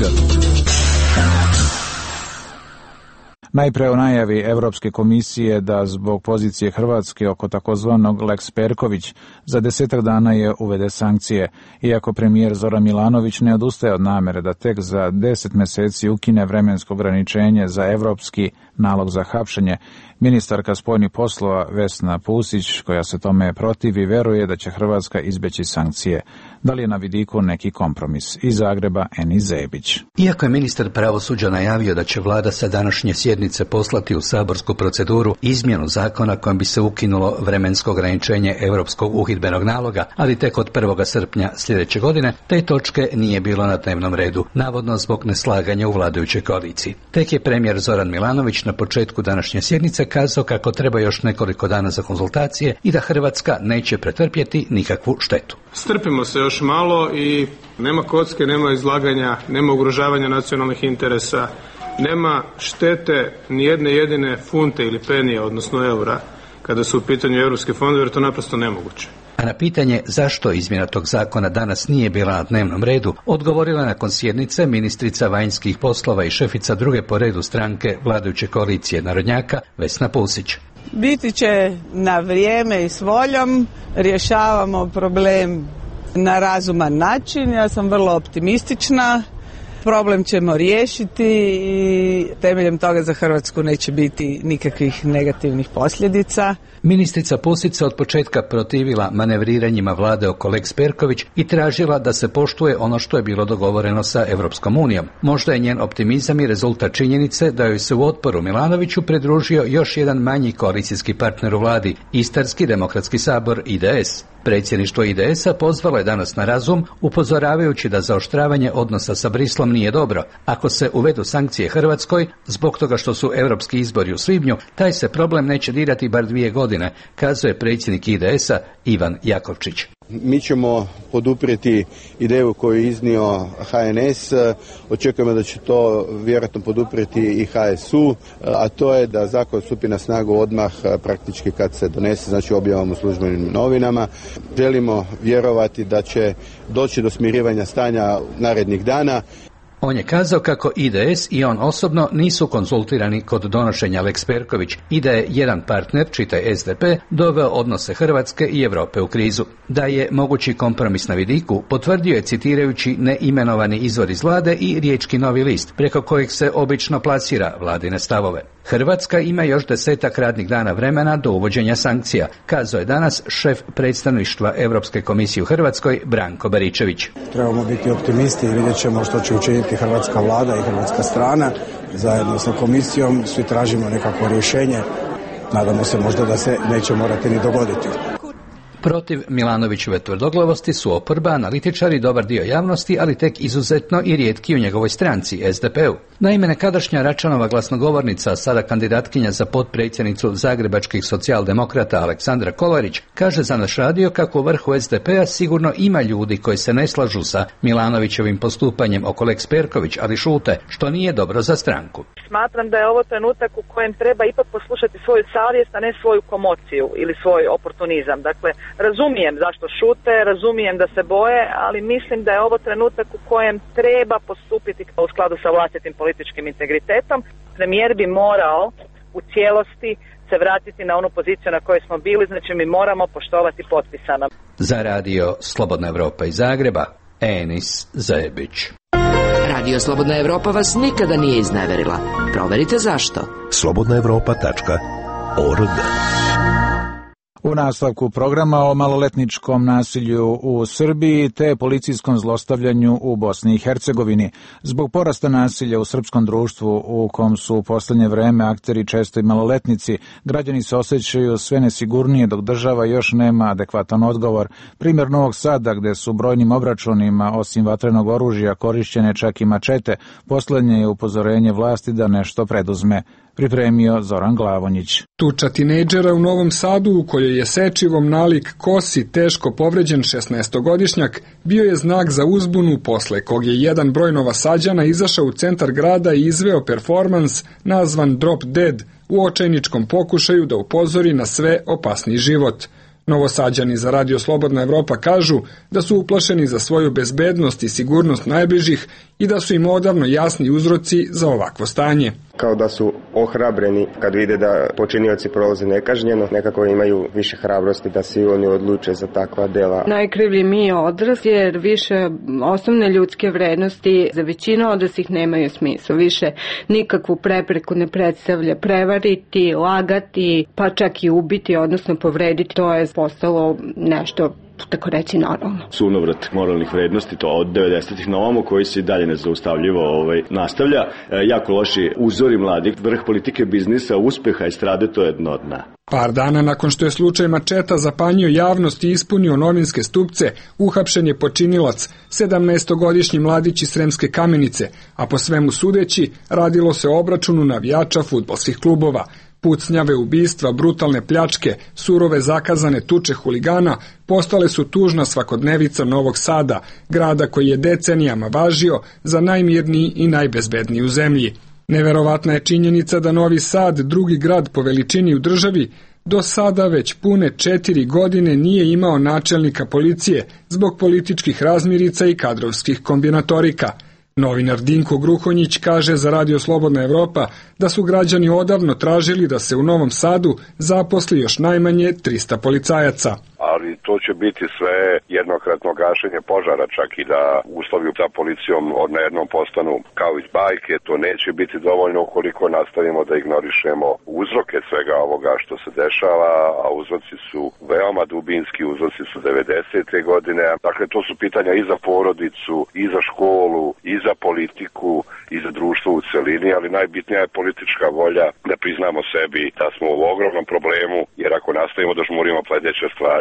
Najpre o najavi Evropske komisije da zbog pozicije Hrvatske oko takozvanog Lex Perković za desetak dana je uvede sankcije. Iako premijer Zoran Milanović ne odustaje od namere da tek za deset mjeseci ukine vremensko ograničenje za evropski nalog za hapšenje, ministarka spoljnih poslova Vesna Pusić, koja se tome protivi, veruje da će Hrvatska izbjeći sankcije. Da li je na vidiku neki kompromis? Iz Zagreba Eni Zebić. Iako je ministar pravosuđa najavio da će vlada sa današnje sjednice poslati u saborsku proceduru izmjenu zakona kojom bi se ukinulo vremensko ograničenje europskog uhidbenog naloga, ali tek od prvog srpnja sljedeće godine, te točke nije bilo na dnevnom redu, navodno zbog neslaganja u vladajućoj koaliciji. Tek je premijer Zoran Milanović na početku današnje sjednice kazao kako treba još nekoliko dana za konzultacije i da Hrvatska neće pretrpjeti nikakvu štetu. Strpimo se još malo i nema kocke, nema izlaganja, nema ugrožavanja nacionalnih interesa, nema štete ni jedne jedine funte ili penije, odnosno eura, kada su u pitanju europske fondove, jer to naprosto nemoguće. A na pitanje zašto izmjena tog zakona danas nije bila na dnevnom redu, odgovorila nakon sjednice ministrica vanjskih poslova i šefica druge po redu stranke vladajuće koalicije narodnjaka Vesna Pusić. Biti će na vrijeme i s voljom, rješavamo problem na razuman način, ja sam vrlo optimistična. Problem ćemo riješiti i temeljem toga za Hrvatsku neće biti nikakvih negativnih posljedica. Ministrica Pusić se od početka protivila manevriranjima vlade oko Lex Perković i tražila da se poštuje ono što je bilo dogovoreno sa Europskom unijom. Možda je njen optimizam i rezultat činjenice da joj se u otporu Milanoviću pridružio još jedan manji koalicijski partner u vladi, Istarski demokratski sabor I D S. Predsjedništvo I D S-a pozvalo je danas na razum, upozoravajući da zaoštravanje odnosa sa Brislom nije dobro. Ako se uvedu sankcije Hrvatskoj, zbog toga što su europski izbori u svibnju, taj se problem neće dirati bar dvije godine, kazuje predsjednik I D S-a Ivan Jakovčić. Mi ćemo poduprijeti ideju koju je iznio H N S, očekujemo da će to vjerojatno poduprijeti i H S U, a to je da zakon stupi na snagu odmah praktički kad se donese, znači objavom u službenim novinama. Želimo vjerovati da će doći do smirivanja stanja narednih dana. On je kazao kako I D S i on osobno nisu konzultirani kod donošenja Lex Perković i da je jedan partner, čitaj S D P, doveo odnose Hrvatske i Europe u krizu. Da je mogući kompromis na vidiku potvrdio je citirajući neimenovani izvor iz vlade i Riječki Novi list, preko kojeg se obično plasira vladine stavove. Hrvatska ima još desetak radnih dana vremena do uvođenja sankcija, kazao je danas šef predstavništva Europske komisije u Hrvatskoj Branko Baričević. Trebamo biti optimisti i vidjet ćemo što će učiniti hrvatska vlada i hrvatska strana. Zajedno sa komisijom svi tražimo nekakvo rješenje. Nadamo se možda da se neće morati ni dogoditi. Protiv Milanovićeve tvrdoglavosti su oporba, analitičari i dobar dio javnosti, ali tek izuzetno i rijetki u njegovoj stranci, S D P-u. Naime, nekadašnja Račanova glasnogovornica, sada kandidatkinja za potpredsjednicu zagrebačkih socijaldemokrata Aleksandra Kolarić, kaže za naš radio kako u vrhu S D P-a sigurno ima ljudi koji se ne slažu sa Milanovićevim postupanjem oko Lex Perković, ali šute, što nije dobro za stranku. Smatram da je ovo trenutak u kojem treba ipak poslušati svoju savjest, a ne svoju komociju ili svoj oportunizam. Dakle, razumijem zašto šute, razumijem da se boje, ali mislim da je ovo trenutak u kojem treba postupiti u skladu sa vlastitim političkim integritetom. Premijer bi morao u cijelosti se vratiti na onu poziciju na kojoj smo bili, znači mi moramo poštovati potpisano. Za radio Slobodna Evropa iz Zagreba, Enis Zajebić. Radio Slobodna Evropa vas nikada nije izneverila. Proverite zašto. slobodna evropa tačka org. U nastavku programa o maloletničkom nasilju u Srbiji te policijskom zlostavljanju u Bosni i Hercegovini. Zbog porasta nasilja u srpskom društvu u kom su u posljednje vreme akteri često i maloletnici, građani se osjećaju sve nesigurnije dok država još nema adekvatan odgovor. Primjer Novog Sada gdje su brojnim obračunima osim vatrenog oružja korišćene čak i mačete, posljednje je upozorenje vlasti da nešto preduzme. Pripremio Zoran Glavonjić. Tuča tinejdžera u Novom Sadu u kojoj je sečivom nalik kosi teško povređen šesnaestogodišnjak bio je znak za uzbunu posle kog je jedan broj Novosađana izašao u centar grada i izveo performans nazvan Drop Dead u očajničkom pokušaju da upozori na sve opasniji život. Novosađani za Radio Slobodna Evropa kažu da su uplašeni za svoju bezbednost i sigurnost najbližih i da su im odavno jasni uzroci za ovakvo stanje. Kao da su ohrabreni kad vide da počinioci prolaze nekažnjeno, nekako imaju više hrabrosti da se oni odluče za takva dela. Najkrivlji mi odrasli jer više osnovne ljudske vrednosti za većinu odraslih nemaju smisla. Više nikakvu prepreku ne predstavlja prevariti, lagati, pa čak i ubiti, odnosno povrediti. To je postalo nešto tako reći normalno. Sunovrat moralnih vrednosti, to od devedesetih na ovamo koji se i dalje nezaustavljivo ovaj, nastavlja. E, jako loši uzori mladih, vrh politike biznisa, uspeha i strade, to je dno dna. Par dana nakon što je slučaj mačeta zapanjio javnost i ispunio novinske stupce, uhapšen je počinilac, sedamnaestogodišnji mladić iz Sremske Kamenice, a po svemu sudeći radilo se o obračunu navijača fudbalskih klubova. Pucnjave, ubistva, brutalne pljačke, surove zakazane tuče huligana postale su tužna svakodnevica Novog Sada, grada koji je decenijama važio za najmirniji i najbezbedniji u zemlji. Neverovatna je činjenica da Novi Sad, drugi grad po veličini u državi, do sada već pune četiri godine nije imao načelnika policije zbog političkih razmirica i kadrovskih kombinatorika. Novinar Dinko Gruhonjić kaže za Radio Slobodna Evropa da su građani odavno tražili da se u Novom Sadu zaposli još najmanje trista policajaca. Ali to će biti sve jednokratno gašenje požara, čak i da uslovi sa policijom odjednom postanu kao iz bajke. To neće biti dovoljno ukoliko nastavimo da ignorišemo uzroke svega ovoga što se dešava, a uzroci su veoma dubinski, uzroci su devedesete godine. Dakle, to su pitanja i za porodicu, i za školu, i za politiku, i za društvo u celini, ali najbitnija je politička volja da priznamo sebi da smo u ogromnom problemu, jer ako nastavimo da žmurimo sledeće stvari,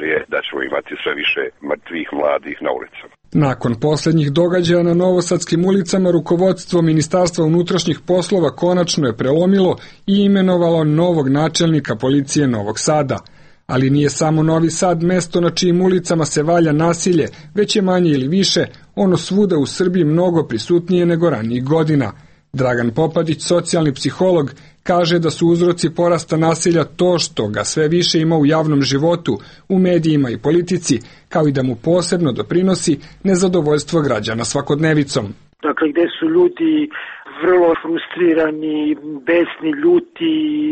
je da ćemo imati sve više mrtvih mladih na ulicama. Nakon posljednjih događaja na novosadskim ulicama, rukovodstvo Ministarstva unutrašnjih poslova konačno je prelomilo i imenovalo novog načelnika policije Novog Sada. Ali nije samo Novi Sad mesto na čijim ulicama se valja nasilje, već je manje ili više ono svuda u Srbiji mnogo prisutnije nego ranijih godina. Dragan Popadić, socijalni psiholog, kaže da su uzroci porasta nasilja to što ga sve više ima u javnom životu, u medijima i politici, kao i da mu posebno doprinosi nezadovoljstvo građana svakodnevicom. Dakle, gde su ljudi vrlo frustrirani, besni, ljuti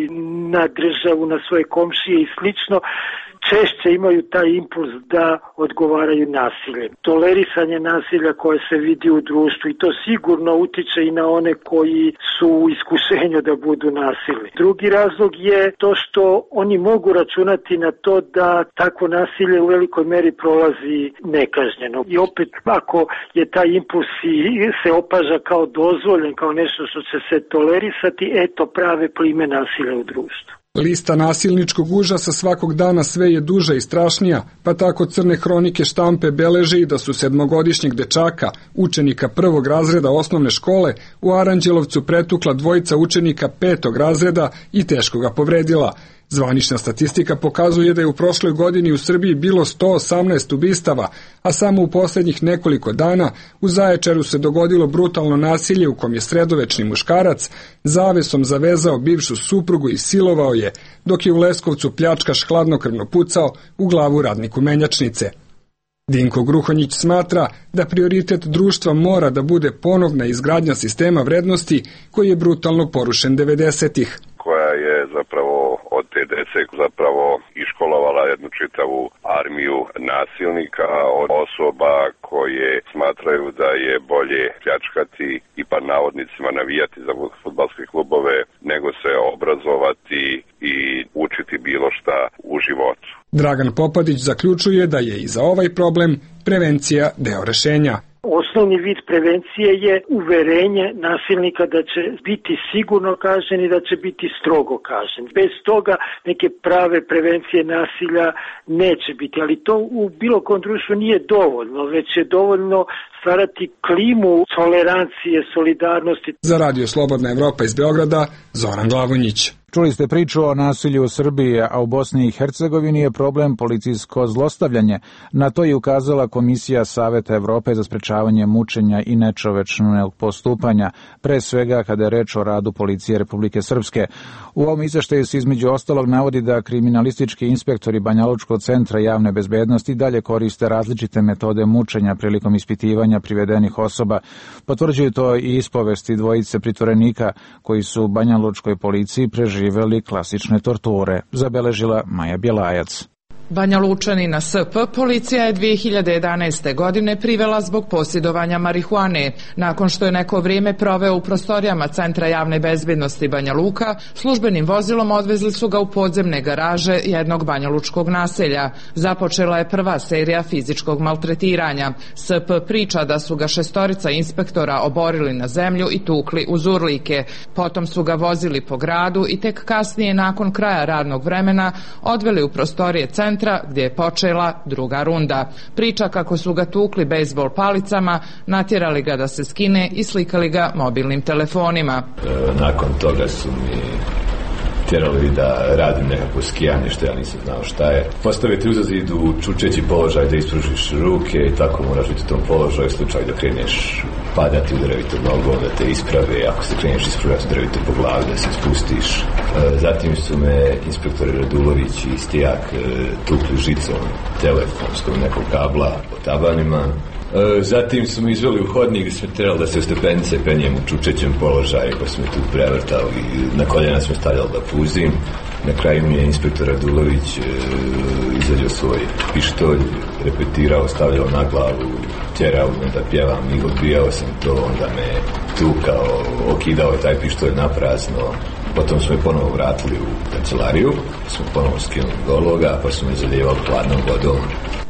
na državu, na svoje komšije i slično, češće imaju taj impuls da odgovaraju nasiljem. Tolerisanje nasilja koje se vidi u društvu i to sigurno utiče i na one koji su u iskušenju da budu nasilni. Drugi razlog je to što oni mogu računati na to da takvo nasilje u velikoj meri prolazi nekažnjeno. I opet, ako je taj impuls se opaža kao dozvoljen, kao nešto što će se tolerisati, eto prave plime nasilja u društvu. Lista nasilničkog užasa svakog dana sve je duža i strašnija, pa tako crne hronike štampe beleže i da su sedmogodišnjeg dečaka, učenika prvog razreda osnovne škole, u Aranđelovcu pretukla dvojica učenika petog razreda i teško ga povredila. Zvanična statistika pokazuje da je u prošloj godini u Srbiji bilo sto osamnaest ubistava, a samo u posljednjih nekoliko dana u Zaječaru se dogodilo brutalno nasilje u kom je sredovečni muškarac zavesom zavezao bivšu suprugu i silovao je, dok je u Leskovcu pljačkaš hladnokrvno pucao u glavu radniku menjačnice. Dinko Gruhonjić smatra da prioritet društva mora da bude ponovna izgradnja sistema vrednosti koji je brutalno porušen devedesetih. Koja je zapravo od te dece zapravo iškolovala jednu čitavu armiju nasilnika, od osoba koje smatraju da je bolje pljačkati i pa navodnicima navijati za fudbalske klubove nego se obrazovati i učiti bilo šta u životu. Dragan Popadić zaključuje da je i za ovaj problem prevencija deo rešenja. Osnovni vid prevencije je uverenje nasilnika da će biti sigurno kažnjen i da će biti strogo kažnjen. Bez toga neke prave prevencije nasilja neće biti, ali to u bilo kom društvu nije dovoljno, već je dovoljno stvarati klimu tolerancije, solidarnosti. Za Radio Slobodna Evropa iz Beograda, Zoran Glavonjić. Čuli ste priču o nasilju u Srbiji, a u Bosni i Hercegovini je problem policijsko zlostavljanje. Na to je ukazala Komisija Saveta Evrope za sprečavanje mučenja i nečovečnog postupanja, pre svega kada je reč o radu policije Republike Srpske. U ovom izveštaju se između ostalog navodi da kriminalistički inspektori Banjalučkog centra javne bezbednosti dalje koriste različite metode mučenja prilikom ispitivanja privedenih osoba. Potvrđuju to i ispovesti dvojice pritvorenika koji su u Banjalučkoj policiji preživeli klasične torture, zabeležila Maja Bjelajac. Banja Lučanina S P policija je dvije hiljade jedanaeste. godine privela zbog posjedovanja marihuane. Nakon što je neko vrijeme proveo u prostorijama Centra javne bezbednosti Banja Luka, službenim vozilom odvezli su ga u podzemne garaže jednog banjalučkog naselja. Započela je prva serija fizičkog maltretiranja. S P priča da su ga šestorica inspektora oborili na zemlju i tukli uz urlike. Potom su ga vozili po gradu i tek kasnije, nakon kraja radnog vremena, odveli u prostorije centra gdje je počela druga runda. Priča kako su ga tukli bejsbol palicama, natjerali ga da se skine i slikali ga mobilnim telefonima. E, nakon toga su mi tjerali da radim nekako skijanje, što ja nisam znao šta je. Postaviti uza zid u čučeći položaj da ispružiš ruke i tako moraš biti u tom položaju, slučaj da kreneš padati u drvetu nogom, da te isprave, ako se kreneš ispravljati drvetu po glavi, da se spustiš. Zatim su me inspektori Radulović i Stijak tukli žicom telefonskom nekog kabla po tabanima. Zatim su me izveli u hodnik gdje smo trebali da se u stepenice penjem u čučećem položaju, pa smo tu prevrtali, na koljena smo stavljali da puzim. Na kraju mi je inspektor Radulović e, izađao svoj pištolj, repetirao, stavljao na glavu, tjerao me da pjevam i odbijao sam to, onda me tukao, okidao je taj pištolj na prazno. Potom smo je ponovo vratili u kancelariju, smo ponovo skinuli gologa, pa smo je zalijevali hladnom vodom.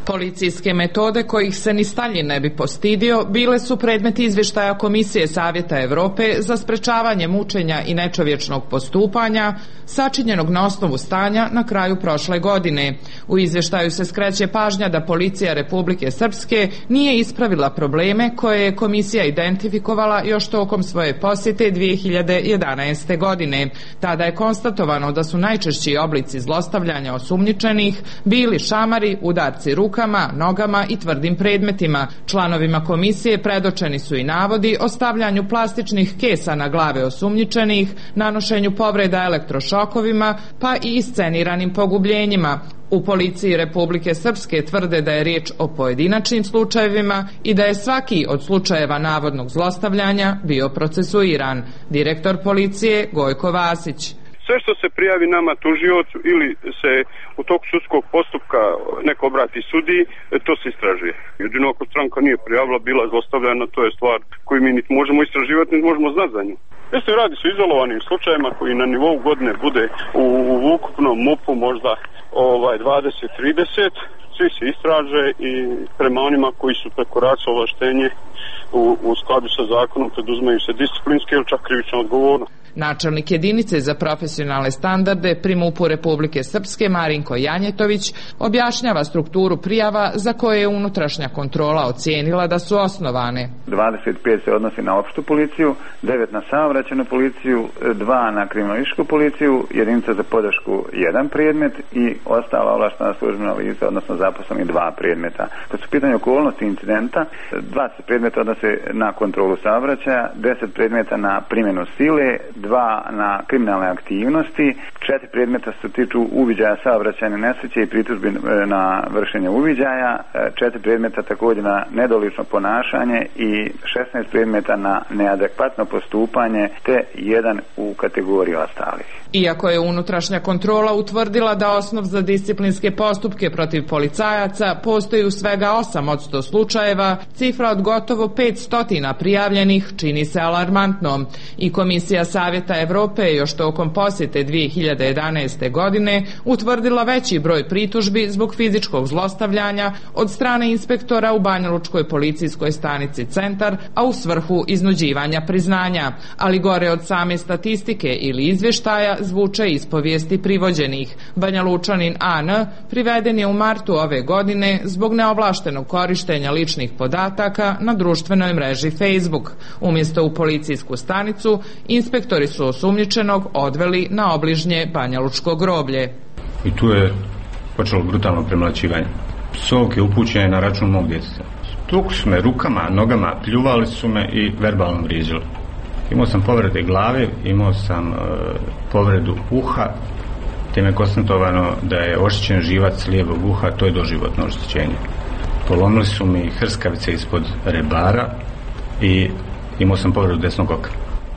Policijske metode kojih se ni Staljin ne bi postidio bile su predmet izvještaja Komisije Savjeta Europe za sprečavanje mučenja i nečovječnog postupanja, sačinjenog na osnovu stanja na kraju prošle godine. U izvještaju se skreće pažnja da Policija Republike Srpske nije ispravila probleme koje je komisija identifikovala još tokom svoje posjete dvije hiljade jedanaeste. godine. Tada je konstatovano da su najčešći oblici zlostavljanja osumnjičenih bili šamari, udarci rukama, nogama i tvrdim predmetima. Članovima komisije predočeni su i navodi o stavljanju plastičnih kesa na glave osumnjičenih, nanošenju povreda elektrošokovima pa i isceniranim pogubljenjima. U Policiji Republike Srpske tvrde da je riječ o pojedinačnim slučajevima i da je svaki od slučajeva navodnog zlostavljanja bio procesuiran. Direktor policije Gojko Vasić. Sve što se prijavi nama tužiocu ili se u toku sudskog postupka neko obrati sudiji, to se istražuje. Jedino ako stranka nije prijavila, bila zlostavljana, to je stvar koju mi niti možemo istraživati, niti možemo znati za nju. Jeste, radi se o izolovanim slučajima koji na nivou godine bude u, u ukupnom M U P-u možda ovaj, dvadeset trideset, svi se istraže i prema onima koji su prekoračili ovlaštenje u, u skladu sa zakonom preduzmaju se disciplinske ili čak krivična odgovornost. Načelnik jedinice za profesionalne standarde pri M U P-u Republike Srpske Marinko Janjetović objašnjava strukturu prijava za koje je unutrašnja kontrola ocijenila da su osnovane. dvadeset pet se odnosi na opštu policiju, devet na saobraćajnu policiju, dva na kriminalističku policiju, jedinica za podršku jedan predmet i ostala ovlaštena službena lica, odnosno zaposleni dva predmeta. Kad su pitanje okolnosti incidenta, dvadeset predmeta odnose na kontrolu saobraćaja, deset predmeta na primjenu sile, dva na kriminalne aktivnosti, četiri predmeta se tiču uviđaja saobraćajne nesreće i pritužbi na vršenje uviđaja, četiri predmeta također na nedolično ponašanje i šesnaest predmeta na neadekvatno postupanje te jedan u kategoriji ostalih. Iako je unutrašnja kontrola utvrdila da osnov za disciplinske postupke protiv policajaca postoji u svega osam od sto slučajeva, cifra od gotovo petsto prijavljenih čini se alarmantnom i Komisija Savjeta Europe je još tokom posjete dvije hiljade jedanaeste. godine utvrdila veći broj pritužbi zbog fizičkog zlostavljanja od strane inspektora u Banjalučkoj policijskoj stanici Centar, a u svrhu iznuđivanja priznanja. Ali gore od same statistike ili izvještaja zvuče ispovijesti privođenih. Banjalučanin A N priveden je u martu ove godine zbog neovlaštenog korištenja ličnih podataka na društvenoj mreži Facebook. Umjesto u policijsku stanicu, inspektori su osumnjičenog odveli na obližnje Banjalučko groblje. I tu je počelo brutalno premlaćivanje. Psovke upućene na račun mog djeteta. Tukli su me rukama, nogama, pljuvali su me i verbalno vrijeđali. Imao sam povrede glave, imao sam e, povredu uha, te me konstatovano da je oštećen živac lijevog uha, to je doživotno oštećenje. Polomili su mi hrskavice ispod rebara i imao sam povredu desnog oka.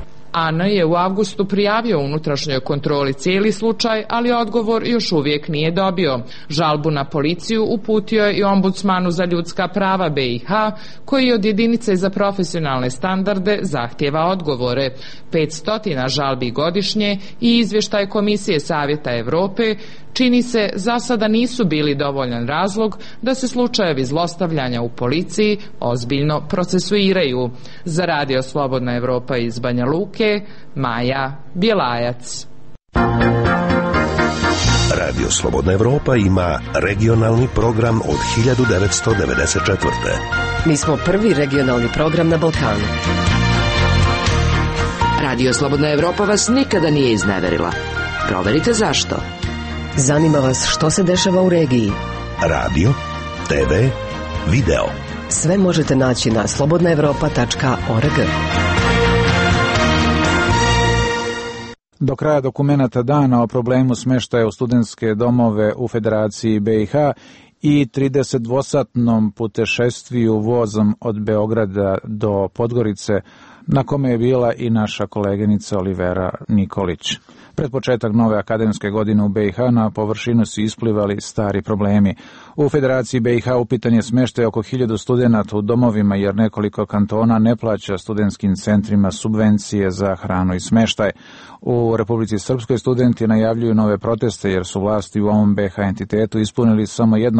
A N je u avgustu prijavio unutrašnjoj kontroli cijeli slučaj, ali odgovor još uvijek nije dobio. Žalbu na policiju uputio je i ombudsmanu za ljudska prava B i H, koji od jedinice za profesionalne standarde zahtjeva odgovore. petsto žalbi godišnje i izvještaj Komisije Savjeta Europe čini se za sada nisu bili dovoljan razlog da se slučajevi zlostavljanja u policiji ozbiljno procesuiraju. Za Radio Slobodna Evropa iz Banja Luke, Maja Bjelajac. Radio Slobodna Evropa ima regionalni program od hiljadu devetsto devedeset četvrte. Mi smo prvi regionalni program na Balkanu. Radio Slobodna Evropa vas nikada nije izneverila. Proverite zašto. Zanima vas što se dešava u regiji. Radio, te ve, video. Sve možete naći na slobodna evropa tačka org. Do kraja dokumenata dana o problemu smještaja u studentske domove u Federaciji B i H i tridesetdvosatnom putešestviju vozom od Beograda do Podgorice, na kome je bila i naša koleginica Olivera Nikolić. Pred početak nove akademske godine u B i H na površinu su isplivali stari problemi. U Federaciji B i H upitan je smještaj oko hiljadu studenata u domovima jer nekoliko kantona ne plaća studentskim centrima subvencije za hranu i smještaj. U Republici Srpskoj studenti najavljuju nove proteste jer su vlasti u ovom B i H entitetu ispunili samo jedno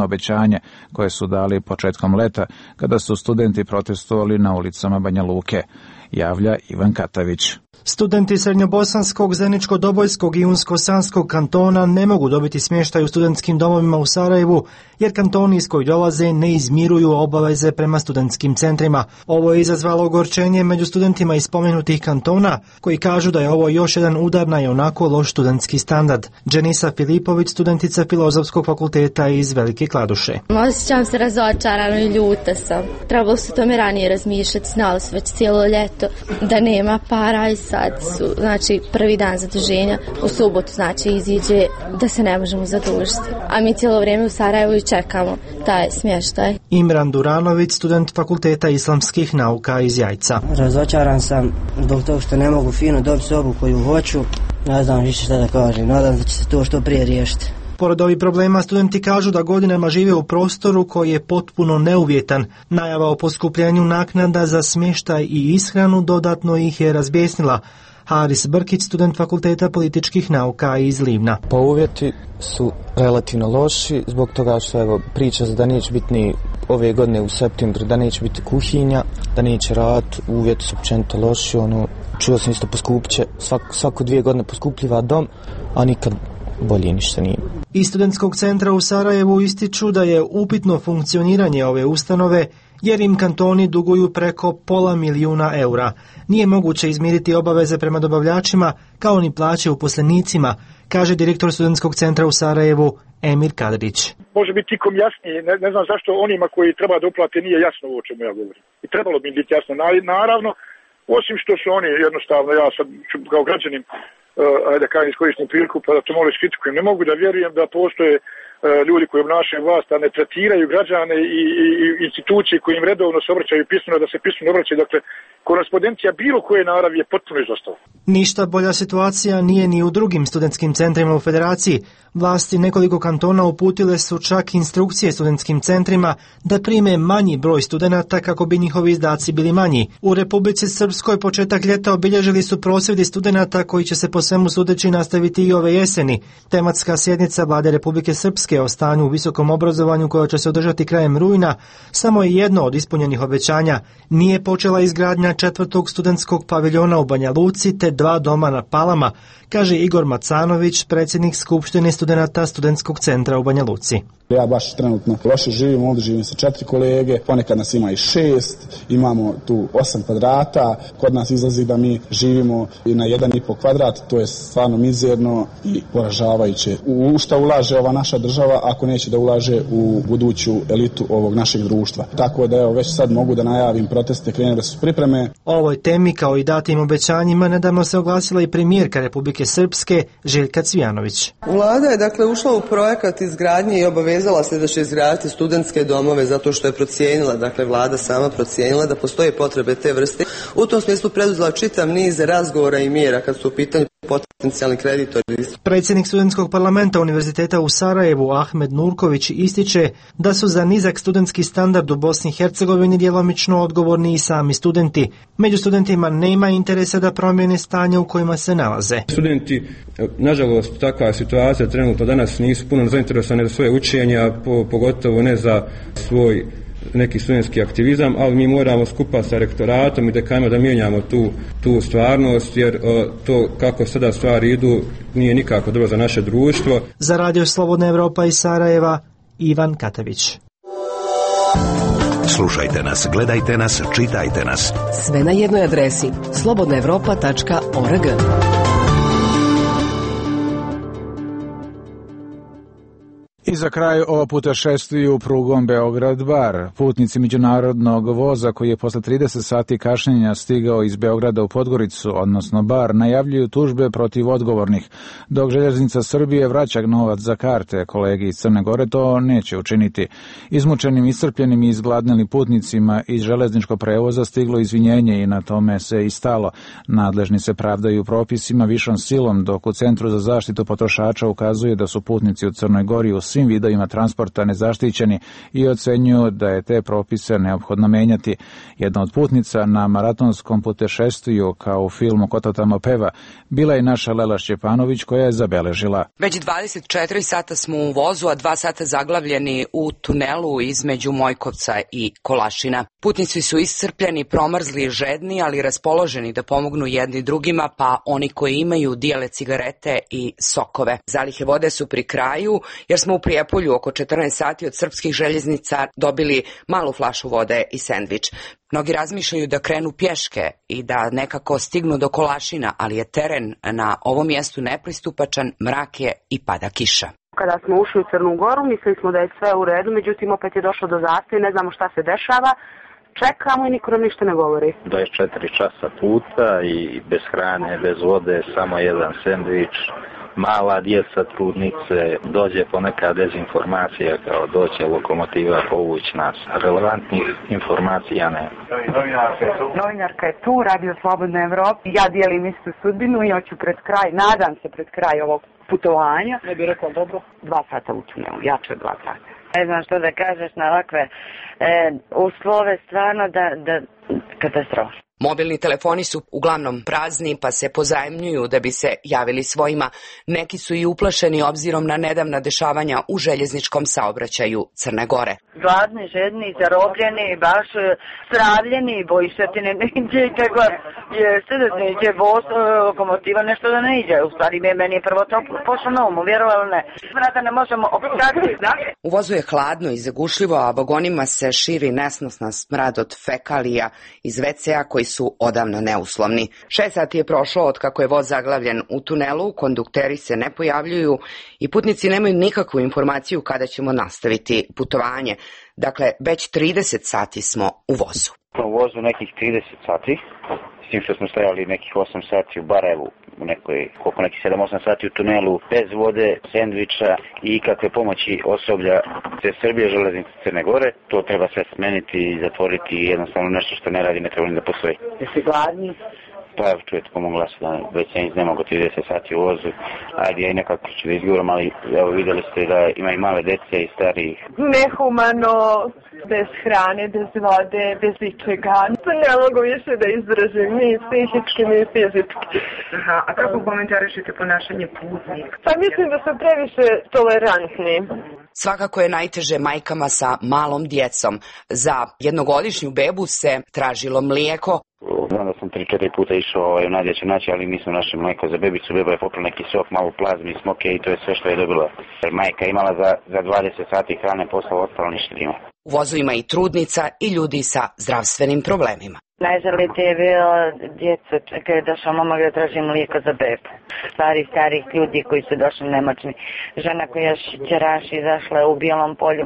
obećanje koje su dali početkom leta kada su studenti protestovali na ulicama Banja Luke, javlja Ivan Katavić. Studenti Srednjobosanskog, Zeničko-Dobojskog i Unsko-Sanskog kantona ne mogu dobiti smještaj u studentskim domovima u Sarajevu, jer kantoni iz koji dolaze ne izmiruju obaveze prema studentskim centrima. Ovo je izazvalo ogorčenje među studentima iz spomenutih kantona, koji kažu da je ovo još jedan udar na ionako loš studentski standard. Dženisa Filipović, studentica Filozofskog fakulteta iz Velike Kladuše. Osjećam se razočarano i ljuta sam. Trebalo se tome ranije razmišljati, znali su već cijelo ljeto da nema para i sad su, znači, prvi dan zaduženja, u subotu, znači, iziđe da se ne možemo zadužiti. A mi cijelo vrijeme u Sarajevu i čekamo taj smještaj. Imran Duranović, student Fakulteta islamskih nauka iz Jajca. Razočaran sam zbog toga što ne mogu fino dobiti sobu koju hoću. Ne znam više šta da kažem, nadam se da će se to što prije riješiti. Pored ovih problema, studenti kažu da godinama žive u prostoru koji je potpuno neuvjetan. Najava o poskupljenju naknada za smještaj i ishranu dodatno ih je razbjesnila. Haris Brkić, student Fakulteta političkih nauka iz Livna. Pa uvjeti su relativno loši, zbog toga što evo, priča da neće biti ni ove godine u septembru, da neće biti kuhinja, da neće rad, uvjeti su općenito loši. Ono, čuo sam isto poskupljiće, svak, svako dvije godine poskupljiva dom, a nikad bolje ništa nije. Iz studentskog centra u Sarajevu ističu da je upitno funkcioniranje ove ustanove, jer im kantoni duguju preko pola milijuna eura. Nije moguće izmiriti obaveze prema dobavljačima, kao ni plaće uposlenicima, kaže direktor studentskog centra u Sarajevu Emir Kadrić. Može biti ikom jasnije, ne, ne znam zašto onima koji treba da uplate nije jasno o čemu ja govorim. I trebalo bi biti jasno. Naravno, osim što su oni jednostavno, ja sad kao građanin, uh, da kažem iskoristim priliku pa da to malo iskritikujem, ne mogu da vjerujem da postoje uh, ljudi koji obnašaju vlast, a ne tretiraju građane i, i, i institucije koji im redovno se obraćaju pismeno, da se pismeno obraćaju. Dakle, korespondencija bilo koje naravi je potpuno izostala. Ništa bolja situacija nije ni u drugim studentskim centrima u Federaciji. Vlasti nekoliko kantona uputile su čak instrukcije studentskim centrima da prime manji broj studenata kako bi njihovi izdaci bili manji. U Republici Srpskoj početak ljeta obilježili su prosvjedi studenata koji će se po svemu sudeći nastaviti i ove jeseni. Tematska sjednica Vlade Republike Srpske o stanju u visokom obrazovanju koja će se održati krajem rujna samo je jedno od ispunjenih obećanja. Nije počela izgradnja četvrtog studentskog paviljona u Banja Luci te dva doma na Palama, kaže Igor Macanović, predsjednik Skupštine studenata studentskog centra u Banja Luci. Ja baš trenutno loše živim, ovdje živim sa četiri kolege, ponekad nas ima i šest, imamo tu osam kvadrata, kod nas izlazi da mi živimo i na jedan i po kvadrat, to je stvarno mizerno i poražavajuće. U šta ulaže ova naša država ako neće da ulaže u buduću elitu ovog našeg društva. Tako da evo već sad mogu da najavim proteste, krenule su pripreme. O ovoj temi kao i datim obećanjima nedavno se oglasila i premijerka Republike Srpske Željka Cvijanović. Vlada je dakle ušla u projekat izgradnje i obavezala se da će izgraditi studentske domove zato što je procijenila, dakle vlada sama procijenila da postoje potrebe te vrste. U tom smislu preduzela čitav niz razgovora i mjera kad su u pitanju potencijalni kreditori. Predsjednik studentskog parlamenta Univerziteta u Sarajevu Ahmed Nurković ističe da su za nizak studentski standard u Bosni i Hercegovini djelomično odgovorni i sami studenti. Među studentima nema interesa da promijene stanje u kojima se nalaze. Studenti, nažalost, takva situacija trenutno danas nisu puno zainteresovani za svoje učenja, po, pogotovo ne za svoj neki studentski aktivizam, ali mi moramo skupa sa rektoratom i dekanima da mijenjamo tu, tu stvarnost, jer uh, to kako sada stvari idu nije nikako dobro za naše društvo. Za Radio Slobodna Evropa iz Sarajeva, Ivan Katavić. Slušajte nas, gledajte nas, čitajte nas. Sve na jednoj adresi slobodna evropa tačka org. I za kraj o putešestviju prugom Beograd-Bar. Putnici međunarodnog voza koji je posle trideset sati kašnjenja stigao iz Beograda u Podgoricu, odnosno Bar, najavljuju tužbe protiv odgovornih. Dok Željeznica Srbije vraća novac za karte, kolegi iz Crne Gore to neće učiniti. Izmučenim, iscrpljenim i izgladnili putnicima iz železničkog prevoza stiglo izvinjenje i na tome se i stalo. Nadležni se pravdaju propisima višom silom, dok u Centru za zaštitu potrošača ukazuje da su putnici u Crnoj Gori u svim vidovima transporta nezaštićeni i ocenjuju da je te propise neophodno menjati. Jedna od putnica na maratonskom putešestiju, kao u filmu Ko to tamo peva, bila je naša Lela Šćepanović, koja je zabeležila. Već dvadeset četiri sata smo u vozu, a dva sata zaglavljeni u tunelu između Mojkovca i Kolašina. Putnici su iscrpljeni, promrzli i žedni, ali raspoloženi da pomognu jedni drugima, pa oni koji imaju dijele cigarete i sokove. Zalihe vode su pri kraju, jer smo u Prijepolju oko četrnaest sati od srpskih željeznica dobili malu flašu vode i sendvič. Mnogi razmišljaju da krenu pješke i da nekako stignu do Kolašina, ali je teren na ovom mjestu nepristupačan, mrak je i pada kiša. Kada smo ušli u Crnu Goru, mislili smo da je sve u redu, međutim opet je došlo do zastoja, ne znamo šta se dešava. Čekamo i niko nam ništa ne govori. dvadeset četiri časa puta i bez hrane, bez vode, samo jedan sendvič. Mala djeca, trudnice, dođe poneka dezinformacija kao doće lokomotiva povući nas. Relevantnih informacija ne. Novinarka je tu, radi o Slobodnoj Evropi. Ja dijelim istu sudbinu i hoću pred kraj, nadam se pred kraj ovog putovanja. Ne bih rekao dobro. Dva sata u tunelu, jače od dva sata. Ne znam što da kažeš na ovakve e, uslove, stvarno da, da katastrofa. Mobilni telefoni su uglavnom prazni, pa se pozajemljuju da bi se javili svojima. Neki su i uplašeni obzirom na nedavna dešavanja u željezničkom saobraćaju Crne Gore. Gladni, žedni, zarobljeni, baš stravljeni, boji se ti ne iđe i kako jeste da ne iđe voz, lokomotiva, nešto da ne iđe. U stvari meni je prvo to pošlo na umu, vjerovali ne. Vrata ne možemo opustati, da? U vozu je hladno i zagušljivo, a vagonima se širi nesnosna smrad od fekalija iz ve ce a koji su odavno neuslovni. Šest sati je prošlo od kako je voz zaglavljen u tunelu, kondukteri se ne pojavljuju i putnici nemaju nikakvu informaciju kada ćemo nastaviti putovanje. Dakle, već trideset sati smo u vozu. U vozu nekih trideset sati, s tim što smo stajali nekih osam sati u Barajevu, u nekoj, koliko nekih sedam osam sati u tunelu, bez vode, sendviča i ikakve pomoći osoblja te Srbije, železnice Crne Gore. To treba sve smeniti i zatvoriti, jednostavno nešto što ne radi, ne treba ni da postoji. Jesi gladni? Pa evo čujete po mom glasu da već ja iznemamo trideset sati u vozu. Ajde, ja i nekako ću da izguram, ali evo vidjeli ste da ima i male dece i starijih. Nehumano, bez hrane, bez vode, bez ičega. Ne mogu više da izdržim, ni psihički, ni fizički. Aha, a kako komentarišete ponašanje putnika? Pa mislim da su previše tolerantni. Svakako je najteže majkama sa malom djecom. Za jednogodišnju bebu se tražilo mlijeko. Znam da sam tri četiri puta išao ovaj, u nadjeću naći, ali nisam našao mlijeko za bebicu. Beba je popila neki sok, malo plazmi, smoke i to je sve što je dobila. Majka je imala za, za dvadeset sati hrane, posao ostalo ništa ima. U vozu ima i trudnica i ljudi sa zdravstvenim problemima. Najžalite je bilo djeca, čekaju došao momak da traži mlijeko za bebu. Stari, starih ljudi koji su došli nemoćni. Žena koja će raši izašla u Bijelom polju.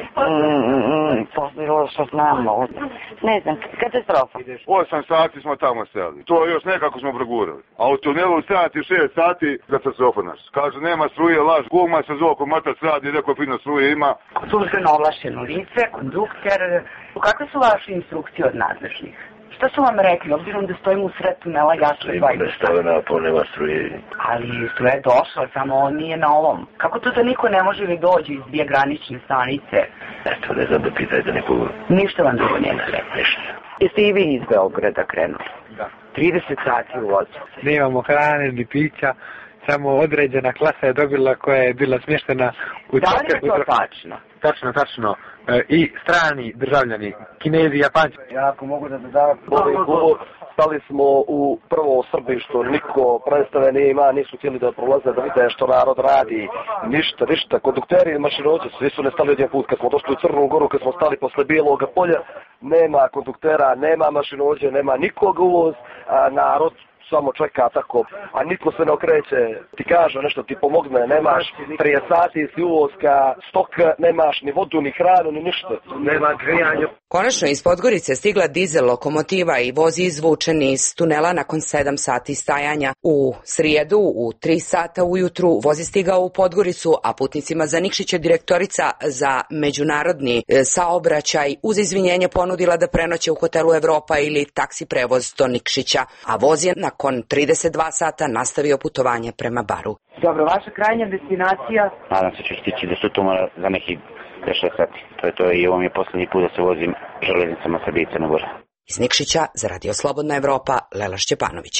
Mm, Poslilo što znamo. Ne znam, katastrofa. Osam sati smo tamo stajali. To još nekako smo progurali. A u tunelu sati, šest sati, katastrofa naš. Kažu, nema struje, laž, guma se zove, komatac radi, neko fino struje ima. Službeno ovlašćeno lice, kondukter. Kakve su vaše instrukcije od nadležnih? Šta su vam rekli, obzirom da stojimo u sred tunela jasno dva i stavljena po nema struje. Ali struje je došla, samo on nije na ovom. Kako to da niko ne može da dođe iz dvije granične stanice? Eto, ne znam da pitajte nekoga. Ništa vam drugo nije rekli. Jeste i vi iz Beograda krenuli? Da. trideset sati u vozu. Nemamo hrane ni pića, samo određena klasa je dobila koja je bila smještena u... Da li je to tačno? Tačno, tačno. I strani državljani, Kinezi, Japanci. Ja ako mogu da dodam, stali smo u prvo Srbiji što niko predstave nije ima, nisu htjeli da prolaze da vide što narod radi, ništa, ništa. Kondukteri i mašinovođe, svi su ne stali odjedan put. Kad smo došli u Crnu Goru, kad smo stali posle Bijeloga polja, nema konduktera, nema mašinovođe, nema nikoga uvoz, a narod samo čeka tako, a niko se ne okreće, ti kaže nešto, ti pomogne, nemaš prije sati si uvozka, stok, nemaš ni vodu, ni hranu, ni ništa, nema grijanja. Konačno iz Podgorice stigla dizel lokomotiva i voz izvučen iz tunela nakon sedam sati stajanja. U srijedu u tri sata ujutru voz je stigao u Podgoricu, a putnicima za Nikšića direktorica za međunarodni saobraćaj uz izvinjenje ponudila da prenoće u hotelu Evropa ili taksi prevoz do Nikšića, a voz je nakon nakon trideset dva sata nastavio putovanje prema Baru. Dobro, vaša krajnja destinacija? Nadam se ću stići do Sutomora za nekih šest sati. To je to i ovo mi je poslednji put da se vozim železnicama Srbije i Crne Gore. Iz Nikšića za Radio Slobodna Evropa, Lela Šćepanović.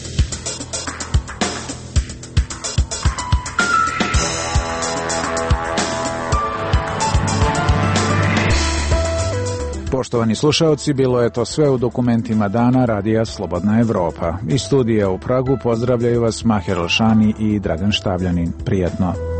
Poštovani slušaoci, bilo je to sve u dokumentima dana Radija Slobodna Evropa. Iz studija u Pragu pozdravljaju vas Maher Alšani i Dragan Štavljanin. Prijetno.